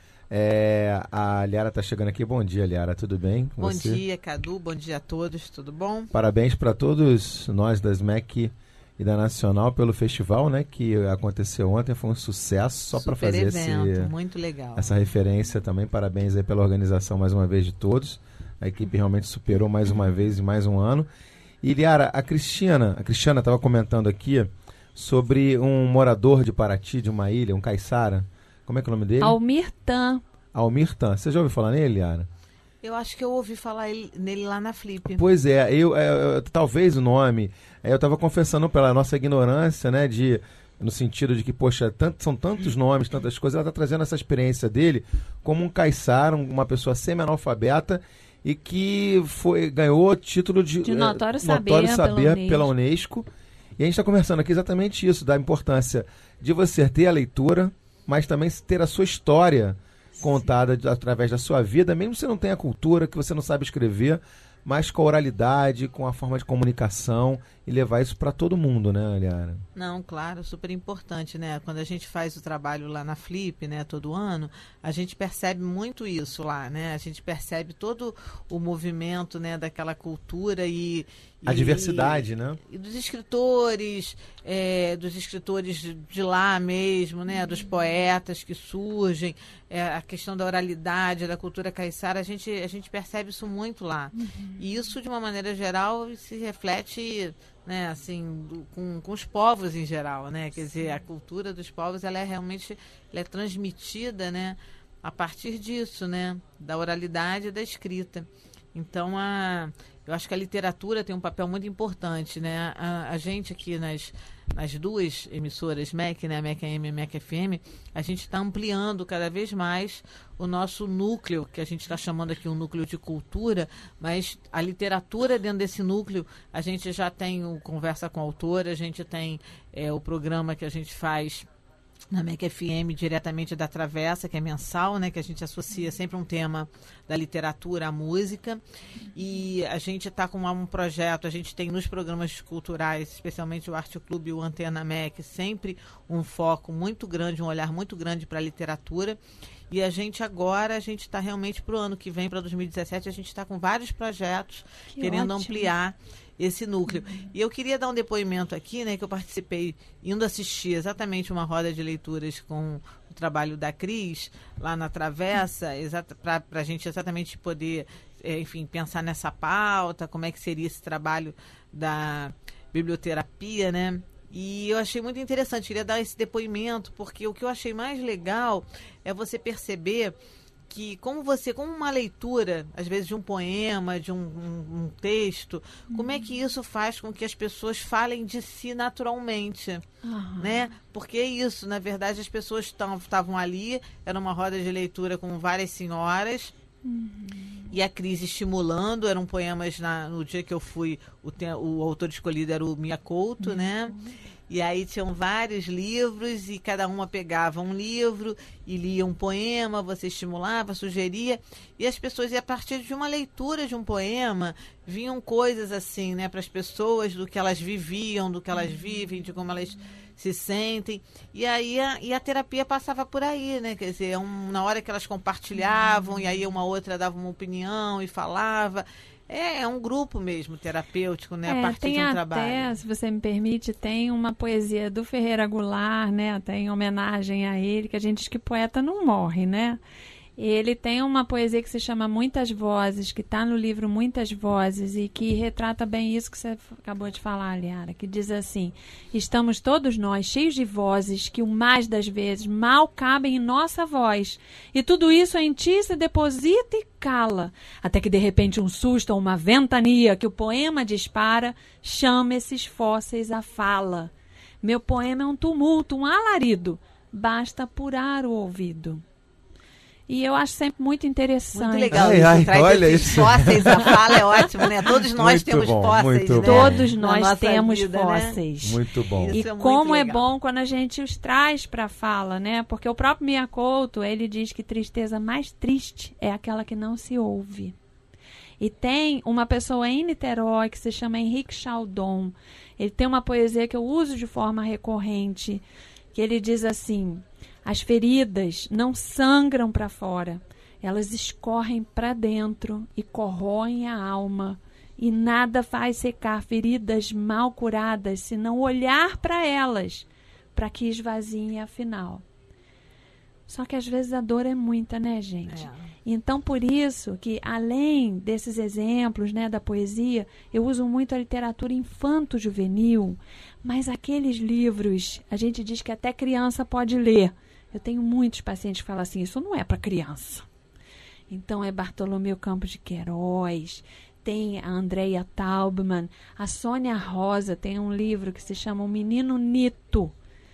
[SPEAKER 2] É, a Liara está chegando aqui. Bom dia, Liara, tudo bem?
[SPEAKER 6] Bom
[SPEAKER 2] Você?
[SPEAKER 6] dia, Cadu, bom dia a todos, tudo bom?
[SPEAKER 2] Parabéns para todos nós da S M E C e da Nacional pelo festival, né, que aconteceu ontem, foi um sucesso, só para fazer
[SPEAKER 6] evento,
[SPEAKER 2] esse,
[SPEAKER 6] muito legal.
[SPEAKER 2] essa referência também. Parabéns aí pela organização mais uma vez de todos. A equipe realmente superou mais uma vez e mais um ano. E Liara, a Cristina, a Cristiana estava comentando aqui sobre um morador de Paraty, de uma ilha, um caiçara. Como é que é o nome dele?
[SPEAKER 3] Almir Tan.
[SPEAKER 2] Almir Tan. Você já ouviu falar nele, Liara?
[SPEAKER 6] Eu acho que eu ouvi falar ele, nele lá na Flip.
[SPEAKER 2] Pois é, eu, eu, eu talvez o nome, eu estava confessando pela nossa ignorância, né, de, no sentido de que, poxa, tanto, são tantos nomes, tantas coisas, ela está trazendo essa experiência dele como um caiçara, uma pessoa semi-analfabeta e que foi, ganhou o título de,
[SPEAKER 3] de notório,
[SPEAKER 2] é,
[SPEAKER 3] saber,
[SPEAKER 2] notório saber
[SPEAKER 3] pela,
[SPEAKER 2] pela Unesco. E a gente está conversando aqui exatamente isso, da importância de você ter a leitura, mas também ter a sua história contada de, através da sua vida, mesmo que você não tenha cultura, que você não sabe escrever, mas com a oralidade, com a forma de comunicação, e levar isso para todo mundo, né, Liara?
[SPEAKER 6] Não, claro, super importante, né? Quando a gente faz o trabalho lá na Flip, né, todo ano, a gente percebe muito isso lá, né? A gente percebe todo o movimento, né, daquela cultura e...
[SPEAKER 2] A
[SPEAKER 6] e,
[SPEAKER 2] diversidade, né?
[SPEAKER 6] E dos escritores, é, dos escritores de, de lá mesmo, né? Dos poetas que surgem, é, a questão da oralidade, da cultura caiçara, a gente, a gente percebe isso muito lá. Uhum. E isso, de uma maneira geral, se reflete... né, assim, do, com, com os povos em geral, né? Quer dizer, a cultura dos povos, ela é realmente ela é transmitida, né, a partir disso, né, da oralidade e da escrita. Então, a, eu acho que a literatura tem um papel muito importante, né? A, a gente aqui nas, nas duas emissoras M E C, né, M E C A M e M E C F M, a gente está ampliando cada vez mais o nosso núcleo, que a gente está chamando aqui um núcleo de cultura, mas a literatura dentro desse núcleo, a gente já tem o Conversa com a Autora, a gente tem é, o programa que a gente faz na M E C F M, diretamente da Travessa, que é mensal, né, que a gente associa sempre um tema da literatura à música. E a gente está com um projeto, a gente tem nos programas culturais, especialmente o Arte Clube e o Antena M E C, sempre um foco muito grande, um olhar muito grande para a literatura. E a gente agora, a gente está realmente para o ano que vem, para dois mil e dezessete, a gente está com vários projetos que querendo ótimo. ampliar esse núcleo. Uhum. E eu queria dar um depoimento aqui, né, que eu participei indo assistir exatamente uma roda de leituras com o trabalho da Cris, lá na Travessa, para a gente exatamente poder, é, enfim, pensar nessa pauta, como é que seria esse trabalho da biblioterapia, né? E eu achei muito interessante, queria dar esse depoimento, porque o que eu achei mais legal é você perceber que como você, como uma leitura, às vezes de um poema, de um, um, um texto, uhum. como é que isso faz com que as pessoas falem de si naturalmente, uhum. né? Porque é isso, na verdade, as pessoas estavam ali, era uma roda de leitura com várias senhoras, uhum. e a crise estimulando, eram poemas, na, no dia que eu fui, o, te, o autor escolhido era o Mia Couto, uhum. né? E aí tinham vários livros e cada uma pegava um livro e lia um poema, você estimulava, sugeria. E as pessoas, e a partir de uma leitura de um poema, vinham coisas assim, né, para as pessoas, do que elas viviam, do que elas vivem, de como elas se sentem. E aí a, e a terapia passava por aí, né? Quer dizer, um, na hora que elas compartilhavam, e aí uma outra dava uma opinião e falava. É, é um grupo mesmo terapêutico, né?
[SPEAKER 3] É,
[SPEAKER 6] a partir
[SPEAKER 3] tem
[SPEAKER 6] de um
[SPEAKER 3] até,
[SPEAKER 6] trabalho.
[SPEAKER 3] se você me permite, tem uma poesia do Ferreira Goulart, né? Até em homenagem a ele, que a gente diz que poeta não morre, né? Ele tem uma poesia que se chama Muitas Vozes, que está no livro Muitas Vozes, e que retrata bem isso que você acabou de falar, Liara, que diz assim: estamos todos nós cheios de vozes que o mais das vezes mal cabem em nossa voz, e tudo isso em ti se deposita e cala, até que de repente um susto ou uma ventania que o poema dispara chama esses fósseis à fala. Meu poema é um tumulto, um alarido, basta apurar o ouvido. E eu acho sempre muito interessante.
[SPEAKER 6] Muito legal.
[SPEAKER 2] Ai, ai,
[SPEAKER 6] traz
[SPEAKER 2] olha
[SPEAKER 6] esses
[SPEAKER 2] isso.
[SPEAKER 6] fósseis, a fala é ótimo, né? Todos nós
[SPEAKER 2] Muito
[SPEAKER 6] temos
[SPEAKER 2] bom,
[SPEAKER 6] fósseis,
[SPEAKER 2] muito
[SPEAKER 6] né?
[SPEAKER 2] bom.
[SPEAKER 3] Todos
[SPEAKER 6] Na
[SPEAKER 3] nós
[SPEAKER 6] nossa
[SPEAKER 3] temos
[SPEAKER 6] vida, né?
[SPEAKER 3] fósseis.
[SPEAKER 2] Muito bom.
[SPEAKER 6] Isso
[SPEAKER 3] E
[SPEAKER 6] é muito
[SPEAKER 3] como é
[SPEAKER 6] legal.
[SPEAKER 3] bom quando a gente os traz para a fala, né? Porque o próprio Mia Couto, ele diz que tristeza mais triste é aquela que não se ouve. E tem uma pessoa em Niterói que se chama Henrique Chaldon. Ele tem uma poesia que eu uso de forma recorrente, que ele diz assim: as feridas não sangram para fora, elas escorrem para dentro e corroem a alma. E nada faz secar feridas mal curadas, senão olhar para elas, para que esvaziem afinal. Só que às vezes a dor é muita, né, gente? É. Então, por isso que, além desses exemplos, né, da poesia, eu uso muito a literatura infanto-juvenil, mas aqueles livros, a gente diz que até criança pode ler. Eu tenho muitos pacientes que falam assim: isso não é para criança. Então, é Bartolomeu Campos de Queiroz, tem a Andrea Taubman, a Sônia Rosa tem um livro que se chama O Menino Nito,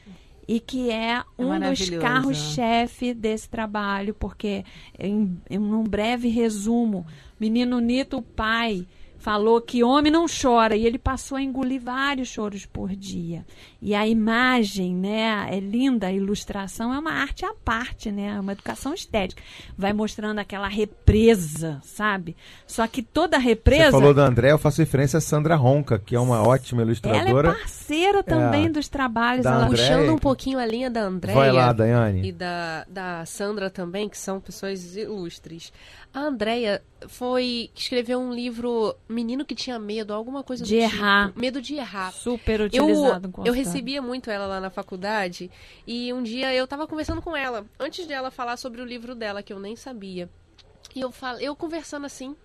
[SPEAKER 3] e que é um
[SPEAKER 6] é
[SPEAKER 3] dos carros-chefe desse trabalho, porque, em, em um breve resumo, Menino Nito, o pai, falou que homem não chora, e ele passou a engolir vários choros por dia. E a imagem, né, é linda, a ilustração é uma arte à parte, né, é uma educação estética. Vai mostrando aquela represa, sabe? Só que toda represa...
[SPEAKER 2] Você falou da André, eu faço referência a Sandra Ronca, que é uma ótima ilustradora.
[SPEAKER 3] Ela é parceira também é, dos trabalhos.
[SPEAKER 2] Ela...
[SPEAKER 4] Puxando um pouquinho a linha da Andréia.
[SPEAKER 2] Vai lá, Daiane.
[SPEAKER 4] E da, da Sandra também, que são pessoas ilustres. A Andréia foi escreveu um livro, Menino que Tinha Medo, alguma coisa
[SPEAKER 3] de
[SPEAKER 4] do
[SPEAKER 3] errar.
[SPEAKER 4] tipo. Medo de errar.
[SPEAKER 3] Super utilizado.
[SPEAKER 4] Eu, eu recebia muito ela lá na faculdade, e um dia eu tava conversando com ela, antes dela falar sobre o livro dela, que eu nem sabia. E eu, fal, eu conversando assim,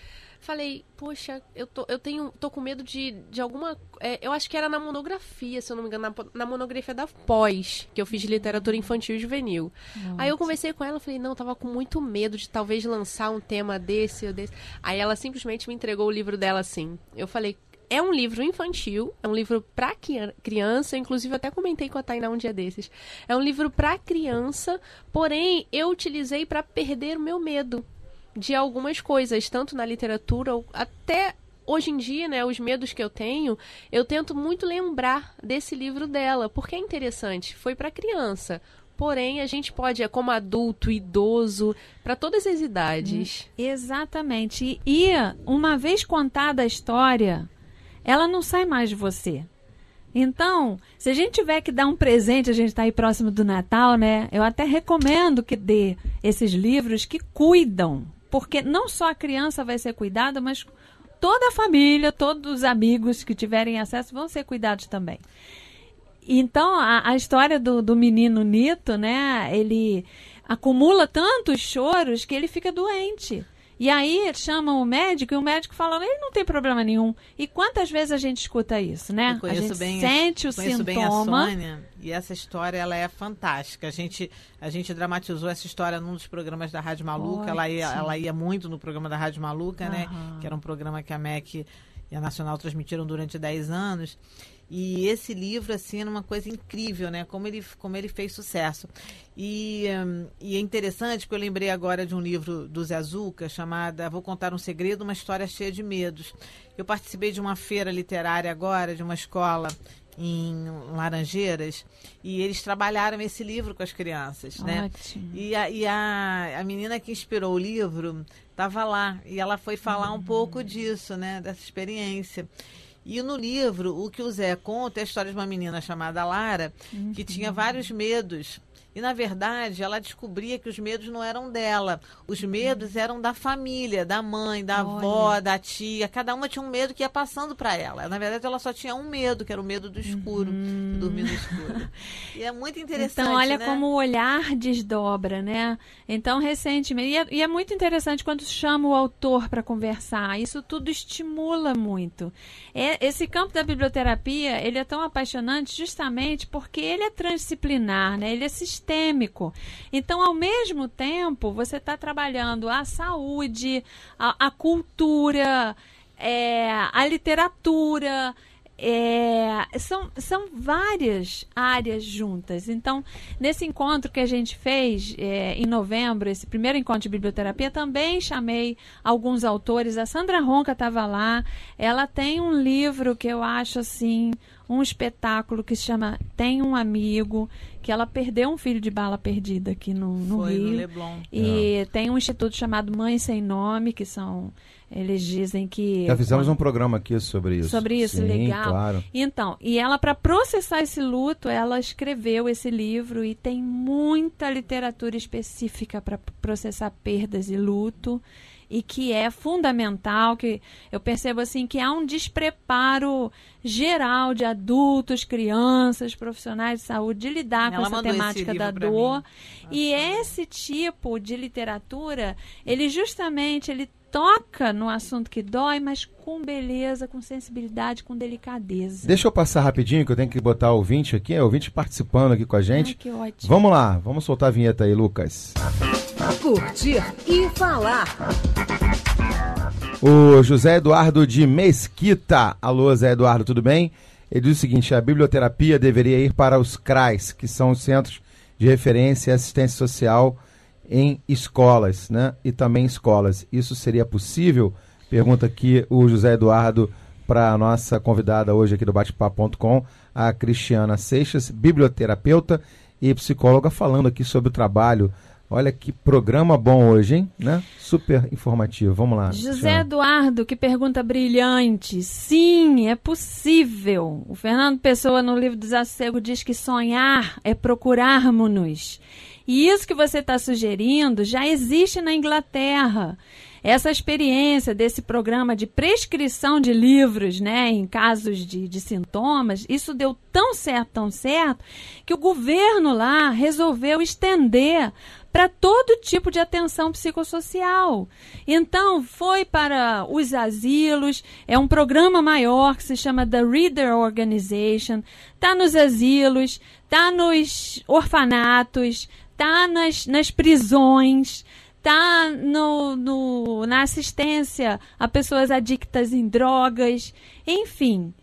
[SPEAKER 4] falei, poxa, eu tô, eu tenho, tô com medo de, de alguma... É, eu acho que era na monografia, se eu não me engano, na, na monografia da Pós, que eu fiz de literatura infantil e juvenil. Nossa. Aí eu conversei com ela, falei, não, eu tava com muito medo de talvez lançar um tema desse ou desse. Aí ela simplesmente me entregou o livro dela assim. Eu falei, é um livro infantil, é um livro pra criança, inclusive eu até comentei com a Tainá um dia desses. É um livro pra criança, porém eu utilizei pra perder o meu medo de algumas coisas, tanto na literatura, até hoje em dia, né, os medos que eu tenho, eu tento muito lembrar desse livro dela, porque é interessante, foi para criança, porém a gente pode, é como adulto, idoso, para todas as idades.
[SPEAKER 3] Hum, exatamente, e uma vez contada a história, ela não sai mais de você. Então, se a gente tiver que dar um presente, a gente está aí próximo do Natal, né, eu até recomendo que dê esses livros que cuidam, porque não só a criança vai ser cuidada, mas toda a família, todos os amigos que tiverem acesso vão ser cuidados também. Então, a, a história do, do menino Nito, né, ele acumula tantos choros que ele fica doente. E aí chamam o médico e o médico fala, ele não tem problema nenhum. E quantas vezes a gente escuta isso, né?
[SPEAKER 6] Eu conheço
[SPEAKER 3] a gente
[SPEAKER 6] bem,
[SPEAKER 3] sente o
[SPEAKER 6] conheço
[SPEAKER 3] sintoma.
[SPEAKER 6] bem a Sônia, e essa história ela é fantástica. A gente, a gente dramatizou essa história num dos programas da Rádio Maluca. Ela ia, ela ia muito no programa da Rádio Maluca, né? Que era um programa que a M E C e a Nacional transmitiram durante dez anos. E esse livro, assim, era uma coisa incrível, né? Como ele, como ele fez sucesso. E, um, e é interessante, porque eu lembrei agora de um livro do Zé Zuca, chamada Vou Contar um Segredo, uma História Cheia de Medos. Eu participei de uma feira literária agora, de uma escola em Laranjeiras, e eles trabalharam esse livro com as crianças, né?
[SPEAKER 3] Ótimo.
[SPEAKER 6] E, a, e a, a menina que inspirou o livro estava lá, e ela foi falar um pouco disso, né? Dessa experiência. E no livro, o que o Zé conta é a história de uma menina chamada Lara, uhum. que tinha vários medos. E, na verdade, ela descobria que os medos não eram dela. Os medos eram da família, da mãe, da
[SPEAKER 3] Olha.
[SPEAKER 6] avó, da tia. Cada uma tinha um medo que ia passando para ela. Na verdade, ela só tinha um medo, que era o medo do escuro,
[SPEAKER 3] uhum.
[SPEAKER 6] dormir no escuro. E é muito interessante,
[SPEAKER 3] Então, olha,
[SPEAKER 6] né?
[SPEAKER 3] como o olhar desdobra, né? Então, recentemente... E é, e é muito interessante quando chama o autor para conversar. Isso tudo estimula muito. É, esse campo da biblioterapia, ele é tão apaixonante justamente porque ele é transdisciplinar, né? Ele é sistêmico. Então, ao mesmo tempo, você está trabalhando a saúde, a, a cultura, é, a literatura... É, são, são várias áreas juntas. Então, nesse encontro que a gente fez é, em novembro, esse primeiro encontro de biblioterapia, também chamei alguns autores. A Sandra Ronca estava lá. Ela tem um livro que eu acho assim um espetáculo que se chama Tem um Amigo, que ela perdeu um filho de bala perdida aqui no, no
[SPEAKER 6] Foi
[SPEAKER 3] Rio.
[SPEAKER 6] no Leblon.
[SPEAKER 3] E
[SPEAKER 2] É.
[SPEAKER 3] tem um instituto chamado Mãe Sem Nome, que são... Eles dizem que...
[SPEAKER 2] Já fizemos um programa aqui sobre isso.
[SPEAKER 3] Sobre isso,
[SPEAKER 2] Sim,
[SPEAKER 3] legal.
[SPEAKER 2] Claro.
[SPEAKER 3] Então, e ela, para processar esse luto, ela escreveu esse livro e tem muita literatura específica para processar perdas e luto, e que é fundamental, que eu percebo assim que há um despreparo geral de adultos, crianças, profissionais de saúde, de lidar
[SPEAKER 6] Ela
[SPEAKER 3] com essa
[SPEAKER 6] mandou esse
[SPEAKER 3] temática
[SPEAKER 6] livro
[SPEAKER 3] da
[SPEAKER 6] pra
[SPEAKER 3] dor.
[SPEAKER 6] mim.
[SPEAKER 3] E esse tipo de literatura, ele justamente ele toca no assunto que dói, mas com beleza, com sensibilidade, com delicadeza.
[SPEAKER 2] Deixa eu passar rapidinho, que eu tenho que botar o ouvinte aqui, o ouvinte participando aqui com a gente.
[SPEAKER 3] Ai, que ótimo.
[SPEAKER 2] Vamos lá, vamos soltar a vinheta aí, Lucas.
[SPEAKER 1] Curtir e falar.
[SPEAKER 2] O José Eduardo de Mesquita. Alô, Zé Eduardo, tudo bem? Ele diz o seguinte: a biblioterapia deveria ir para os C R A S, que são os Centros de Referência e Assistência Social em escolas, né? E também escolas. Isso seria possível? Pergunta aqui o José Eduardo para a nossa convidada hoje aqui do bate papo ponto com, a Cristiana Seixas, biblioterapeuta e psicóloga, falando aqui sobre o trabalho. Olha que programa bom hoje, hein? Né? Super informativo. Vamos lá.
[SPEAKER 3] José
[SPEAKER 2] Cristiana.
[SPEAKER 3] Eduardo, que pergunta brilhante. Sim, é possível. O Fernando Pessoa, no livro Desassossego, diz que sonhar é procurarmos-nos. E isso que você está sugerindo já existe na Inglaterra. Essa experiência desse programa de prescrição de livros, né, em casos de, de sintomas, isso deu tão certo, tão certo, que o governo lá resolveu estender para todo tipo de atenção psicossocial. Então, foi para os asilos, é um programa maior que se chama The Reader Organization, está nos asilos, está nos orfanatos, está nas, nas prisões, está no, no, na assistência a pessoas adictas em drogas, enfim.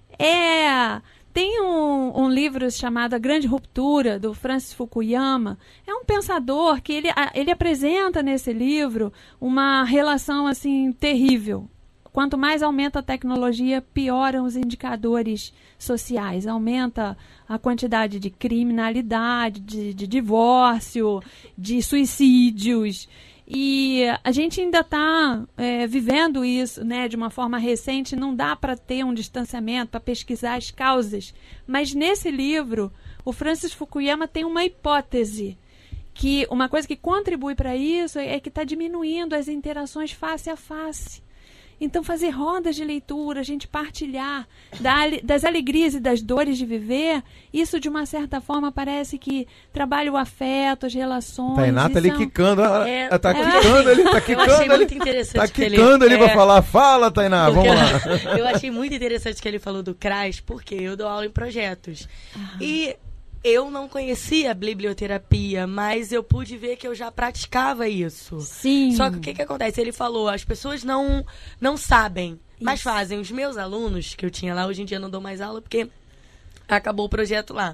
[SPEAKER 3] É, tem um, um livro chamado A Grande Ruptura, do Francis Fukuyama. É um pensador que ele, ele apresenta nesse livro uma relação assim terrível. Quanto mais aumenta a tecnologia, pioram os indicadores sociais. Aumenta a quantidade de criminalidade, de, de divórcio, de suicídios. E a gente ainda está é, vivendo isso, né, de uma forma recente. Não dá para ter um distanciamento, para pesquisar as causas. Mas nesse livro, o Francis Fukuyama tem uma hipótese, que uma coisa que contribui para isso é que está diminuindo as interações face a face. Então, fazer rodas de leitura, a gente partilhar da, das alegrias e das dores de viver, isso, de uma certa forma, parece que trabalha o afeto, as relações.
[SPEAKER 2] Tainá tá ali
[SPEAKER 3] são...
[SPEAKER 2] quicando. Ela,
[SPEAKER 5] É,
[SPEAKER 2] ela tá
[SPEAKER 5] é.
[SPEAKER 2] quicando ali, tá
[SPEAKER 5] Eu
[SPEAKER 2] quicando
[SPEAKER 5] achei
[SPEAKER 2] ali.
[SPEAKER 5] muito interessante
[SPEAKER 2] Tá
[SPEAKER 5] que ele-
[SPEAKER 2] quicando ali
[SPEAKER 5] é.
[SPEAKER 2] pra falar. Fala, Tainá, vamos
[SPEAKER 5] Porque
[SPEAKER 2] lá.
[SPEAKER 5] Eu achei muito interessante que ele falou do C R A S, porque eu dou aula em projetos. E eu não conhecia a biblioterapia, mas eu pude ver que eu já praticava isso.
[SPEAKER 3] Sim.
[SPEAKER 5] Só que o que, que acontece? Ele falou, as pessoas não, não sabem, mas
[SPEAKER 3] Isso.
[SPEAKER 5] fazem. Os meus alunos que eu tinha lá, hoje em dia não dou mais aula, porque acabou o projeto lá.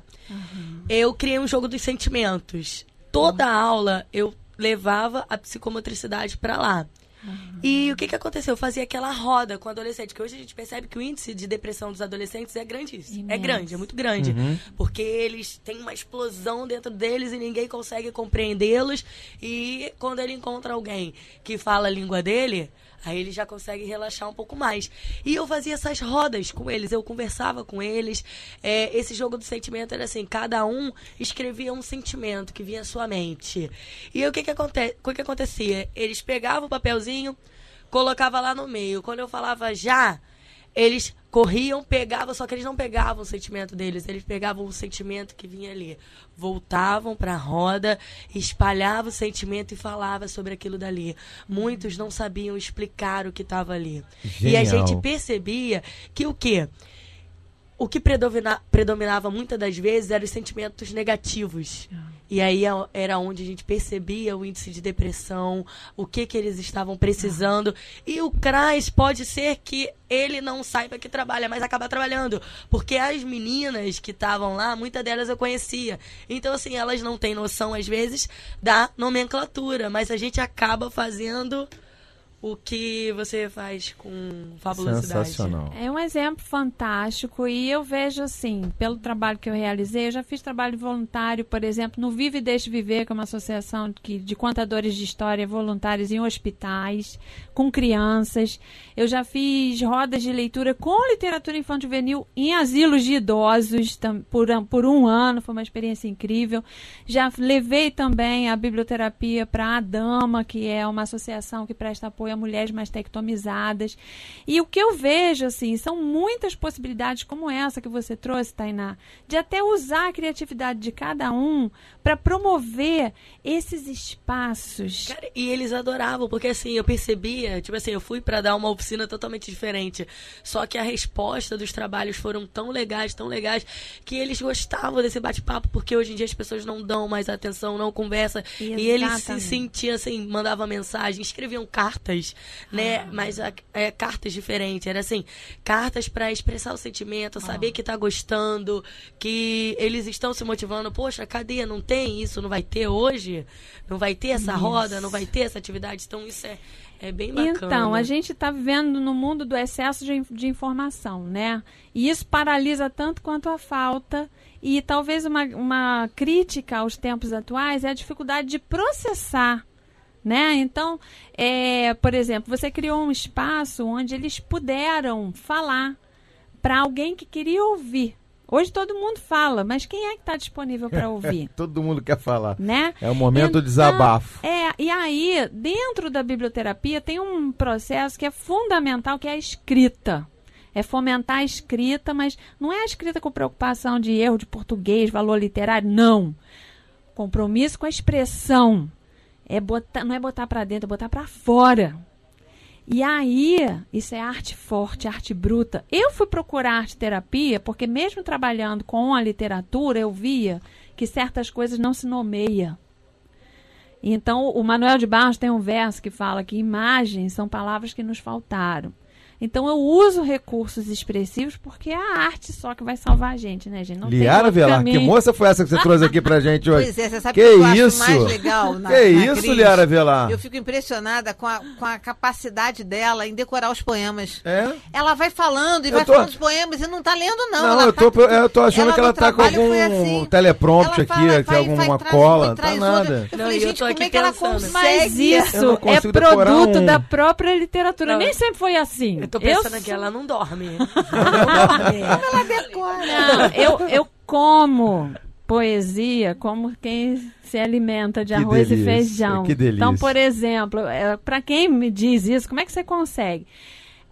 [SPEAKER 5] Eu criei um jogo dos sentimentos. Toda aula eu levava a psicomotricidade para lá. E o que, que aconteceu? Eu fazia aquela roda com adolescente, que hoje a gente percebe que o índice de depressão dos adolescentes é grandíssimo.
[SPEAKER 3] Imenso.
[SPEAKER 5] É grande, é muito grande.
[SPEAKER 2] Uhum.
[SPEAKER 5] Porque eles têm uma explosão dentro deles e ninguém consegue compreendê-los. E quando ele encontra alguém que fala a língua dele, aí ele já consegue relaxar um pouco mais. E eu fazia essas rodas com eles, eu conversava com eles. É, esse jogo do sentimento era assim, cada um escrevia um sentimento que vinha à sua mente. E o que que, aconte o que, que acontecia? Eles pegavam o papelzinho, colocavam lá no meio. Quando eu falava já, eles corriam, pegavam, só que eles não pegavam o sentimento deles, eles pegavam o sentimento que vinha ali. Voltavam para a roda, espalhavam o sentimento e falavam sobre aquilo dali. Muitos não sabiam explicar o que estava ali. E a
[SPEAKER 2] Genial.
[SPEAKER 5] gente percebia que o quê? O que predomina, predominava muitas das vezes eram os sentimentos negativos. E aí a- era onde a gente percebia o índice de depressão, o que que eles estavam precisando. E o C R A S pode ser que ele não saiba que trabalha, mas acaba trabalhando. Porque as meninas que estavam lá, muitas delas eu conhecia. Então, assim, elas não têm noção, às vezes, da nomenclatura. Mas a gente acaba fazendo o que você faz com fabulosidade.
[SPEAKER 2] Sensacional.
[SPEAKER 3] É um exemplo fantástico e eu vejo assim, pelo trabalho que eu realizei, eu já fiz trabalho voluntário, por exemplo, no Vive e Deixe Viver, que é uma associação que, de contadores de história voluntários em hospitais, com crianças. Eu já fiz rodas de leitura com literatura infanto-juvenil em asilos de idosos tam, por, por um ano, foi uma experiência incrível. Já levei também a biblioterapia para a Dama, que é uma associação que presta apoio a mulheres mastectomizadas. E o que eu vejo, assim, são muitas possibilidades como essa que você trouxe, Tainá, de até usar a criatividade de cada um para promover esses espaços.
[SPEAKER 5] Cara, e eles adoravam, porque assim, eu percebia, tipo assim, eu fui pra dar uma oficina totalmente diferente, só que a resposta dos trabalhos foram tão legais, tão legais, que eles gostavam desse bate-papo, porque hoje em dia as pessoas não dão mais atenção, não conversam, e eles se
[SPEAKER 3] Exatamente.
[SPEAKER 5] sentiam assim, mandavam mensagem, escreviam cartas, né,
[SPEAKER 3] Ah.
[SPEAKER 5] mas a- é, cartas diferentes, era assim, cartas pra expressar o sentimento, saber que tá gostando, que eles estão se motivando, poxa, cadê, não tem isso, não vai ter hoje? Não vai ter essa
[SPEAKER 3] Isso.
[SPEAKER 5] roda, não vai ter essa atividade, então isso é, é bem bacana.
[SPEAKER 3] Então, a gente está vivendo no mundo do excesso de, de informação, né? E isso paralisa tanto quanto a falta. E talvez uma, uma crítica aos tempos atuais é a dificuldade de processar, né? Então, é, por exemplo, você criou um espaço onde eles puderam falar para alguém que queria ouvir. Hoje todo mundo fala, mas quem é que está disponível para ouvir?
[SPEAKER 2] Todo mundo quer falar.
[SPEAKER 3] Né?
[SPEAKER 2] É o momento do
[SPEAKER 3] Então,
[SPEAKER 2] desabafo.
[SPEAKER 3] É, e aí, dentro da biblioterapia, tem um processo que é fundamental, que é a escrita. É fomentar a escrita, mas não é a escrita com preocupação de erro de português, valor literário, não. Compromisso com a expressão. É botar, não é botar para dentro, é botar para fora. E aí, isso é arte forte, arte bruta. Eu fui procurar arte terapia porque mesmo trabalhando com a literatura, eu via que certas coisas não se nomeiam. Então, o Manuel de Barros tem um verso que fala que imagens são palavras que nos faltaram. Então, eu uso recursos expressivos porque é a arte só que vai salvar a gente, né, gente? Não tem
[SPEAKER 2] Liara
[SPEAKER 3] outro
[SPEAKER 2] Velar,
[SPEAKER 3] caminho.
[SPEAKER 2] que moça foi essa que você trouxe aqui pra gente hoje?
[SPEAKER 6] Pois é, você sabe
[SPEAKER 2] Que
[SPEAKER 6] que eu acho
[SPEAKER 2] isso?
[SPEAKER 6] mais legal na,
[SPEAKER 2] Que
[SPEAKER 6] na
[SPEAKER 2] isso,
[SPEAKER 6] Cris?
[SPEAKER 2] Liara Velar?
[SPEAKER 6] Eu fico impressionada com a, com a capacidade dela em decorar os poemas.
[SPEAKER 2] É?
[SPEAKER 6] Ela vai falando e
[SPEAKER 2] Eu
[SPEAKER 6] vai
[SPEAKER 2] tô-
[SPEAKER 6] falando os poemas e não tá lendo, não.
[SPEAKER 2] Não,
[SPEAKER 6] Ela
[SPEAKER 2] eu
[SPEAKER 6] tá-
[SPEAKER 2] tô, eu tô achando
[SPEAKER 6] ela
[SPEAKER 2] que ela
[SPEAKER 6] no
[SPEAKER 2] tá com
[SPEAKER 6] trabalho
[SPEAKER 2] algum
[SPEAKER 6] foi assim.
[SPEAKER 2] teleprompter
[SPEAKER 6] Ela
[SPEAKER 2] aqui,
[SPEAKER 6] fala,
[SPEAKER 2] que
[SPEAKER 6] vai-
[SPEAKER 2] alguma
[SPEAKER 6] vai, traz
[SPEAKER 2] cola,
[SPEAKER 6] uma,
[SPEAKER 2] tá
[SPEAKER 6] traz
[SPEAKER 2] nada.
[SPEAKER 6] outra. Eu
[SPEAKER 5] Não,
[SPEAKER 6] falei,
[SPEAKER 5] e eu
[SPEAKER 6] gente,
[SPEAKER 5] tô
[SPEAKER 6] como
[SPEAKER 5] aqui
[SPEAKER 6] é que ela
[SPEAKER 5] pensando.
[SPEAKER 6] consegue?
[SPEAKER 3] Mas
[SPEAKER 2] Eu não
[SPEAKER 3] isso é
[SPEAKER 2] consigo decorar
[SPEAKER 3] produto
[SPEAKER 2] um-
[SPEAKER 3] da própria literatura.
[SPEAKER 2] Não.
[SPEAKER 3] Nem sempre foi assim.
[SPEAKER 5] Eu tô pensando
[SPEAKER 3] sou-
[SPEAKER 5] que ela não dorme. Ela não dorme.
[SPEAKER 6] Ela decora.
[SPEAKER 3] Não, eu, eu como poesia como quem se alimenta de
[SPEAKER 2] Que
[SPEAKER 3] arroz
[SPEAKER 2] delícia,
[SPEAKER 3] e feijão.
[SPEAKER 2] que delícia.
[SPEAKER 3] Então, por exemplo, para quem me diz isso, como é que você consegue?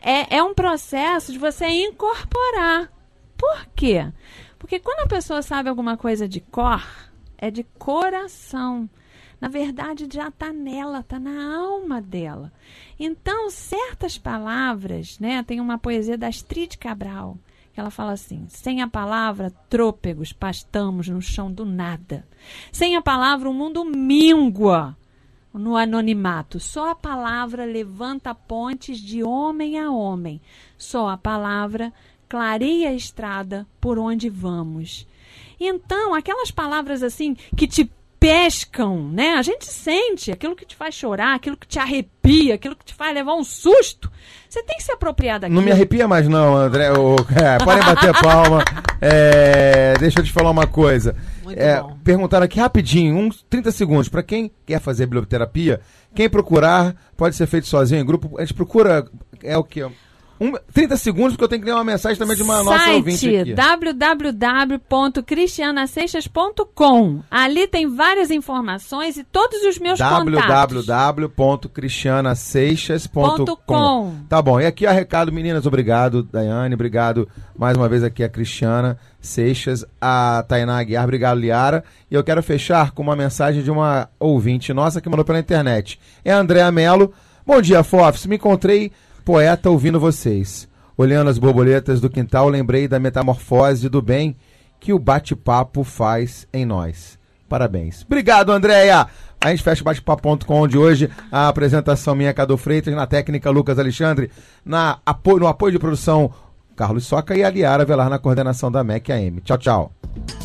[SPEAKER 3] é, é um processo de você incorporar. Por quê? Porque quando a pessoa sabe alguma coisa de cor, é de coração. Na verdade, já está nela, está na alma dela. Então, certas palavras, né? Tem uma poesia da Astrid Cabral, que ela fala assim: sem a palavra, trôpegos, pastamos no chão do nada. Sem a palavra, o mundo míngua no anonimato. Só a palavra levanta pontes de homem a homem. Só a palavra clareia a estrada por onde vamos. Então, aquelas palavras assim que te pescam, né? A gente sente aquilo que te faz chorar, aquilo que te arrepia, aquilo que te faz levar um susto. Você tem que se apropriar daquilo.
[SPEAKER 2] Não me arrepia mais não, André. O, é, podem bater palma. É, deixa eu te falar uma coisa.
[SPEAKER 6] Muito
[SPEAKER 2] É,
[SPEAKER 6] bom.
[SPEAKER 2] perguntaram aqui rapidinho, uns trinta segundos. Para quem quer fazer biblioterapia, quem procurar, pode ser feito sozinho, em grupo. A gente procura, é o quê? Um, trinta segundos, porque eu tenho que ler uma mensagem também de uma nossa ouvinte aqui.
[SPEAKER 3] Site w w w ponto cristiana seixas ponto com. Ali tem várias informações e todos os meus
[SPEAKER 2] w
[SPEAKER 3] contatos.
[SPEAKER 2] w w ponto cristiana seixas ponto com.
[SPEAKER 3] Ponto com.
[SPEAKER 2] Tá bom, e aqui a recado, meninas, obrigado, Daiane, obrigado mais uma vez aqui a Cristiana Seixas, a Tainá Aguiar, obrigado, Liara. E eu quero fechar com uma mensagem de uma ouvinte nossa que mandou pela internet. É a Andréa Mello. Bom dia, Fofs, me encontrei poeta ouvindo vocês. Olhando as borboletas do quintal, lembrei da metamorfose do bem que o bate-papo faz em nós. Parabéns. Obrigado, Andréia! A gente fecha o bate-papo ponto com de hoje. A apresentação minha, Cadu Freitas, na técnica Lucas Alexandre, na apoio, no apoio de produção Carlos Soca e a Liara Velar na coordenação da M E C A M. Tchau, tchau.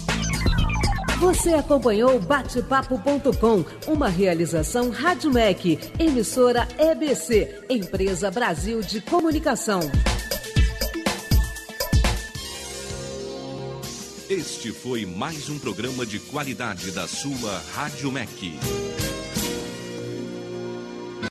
[SPEAKER 1] Você acompanhou o bate papo ponto com, uma realização Rádio M E C, emissora E B C, Empresa Brasil de Comunicação.
[SPEAKER 7] Este foi mais um programa de qualidade da sua Rádio M E C.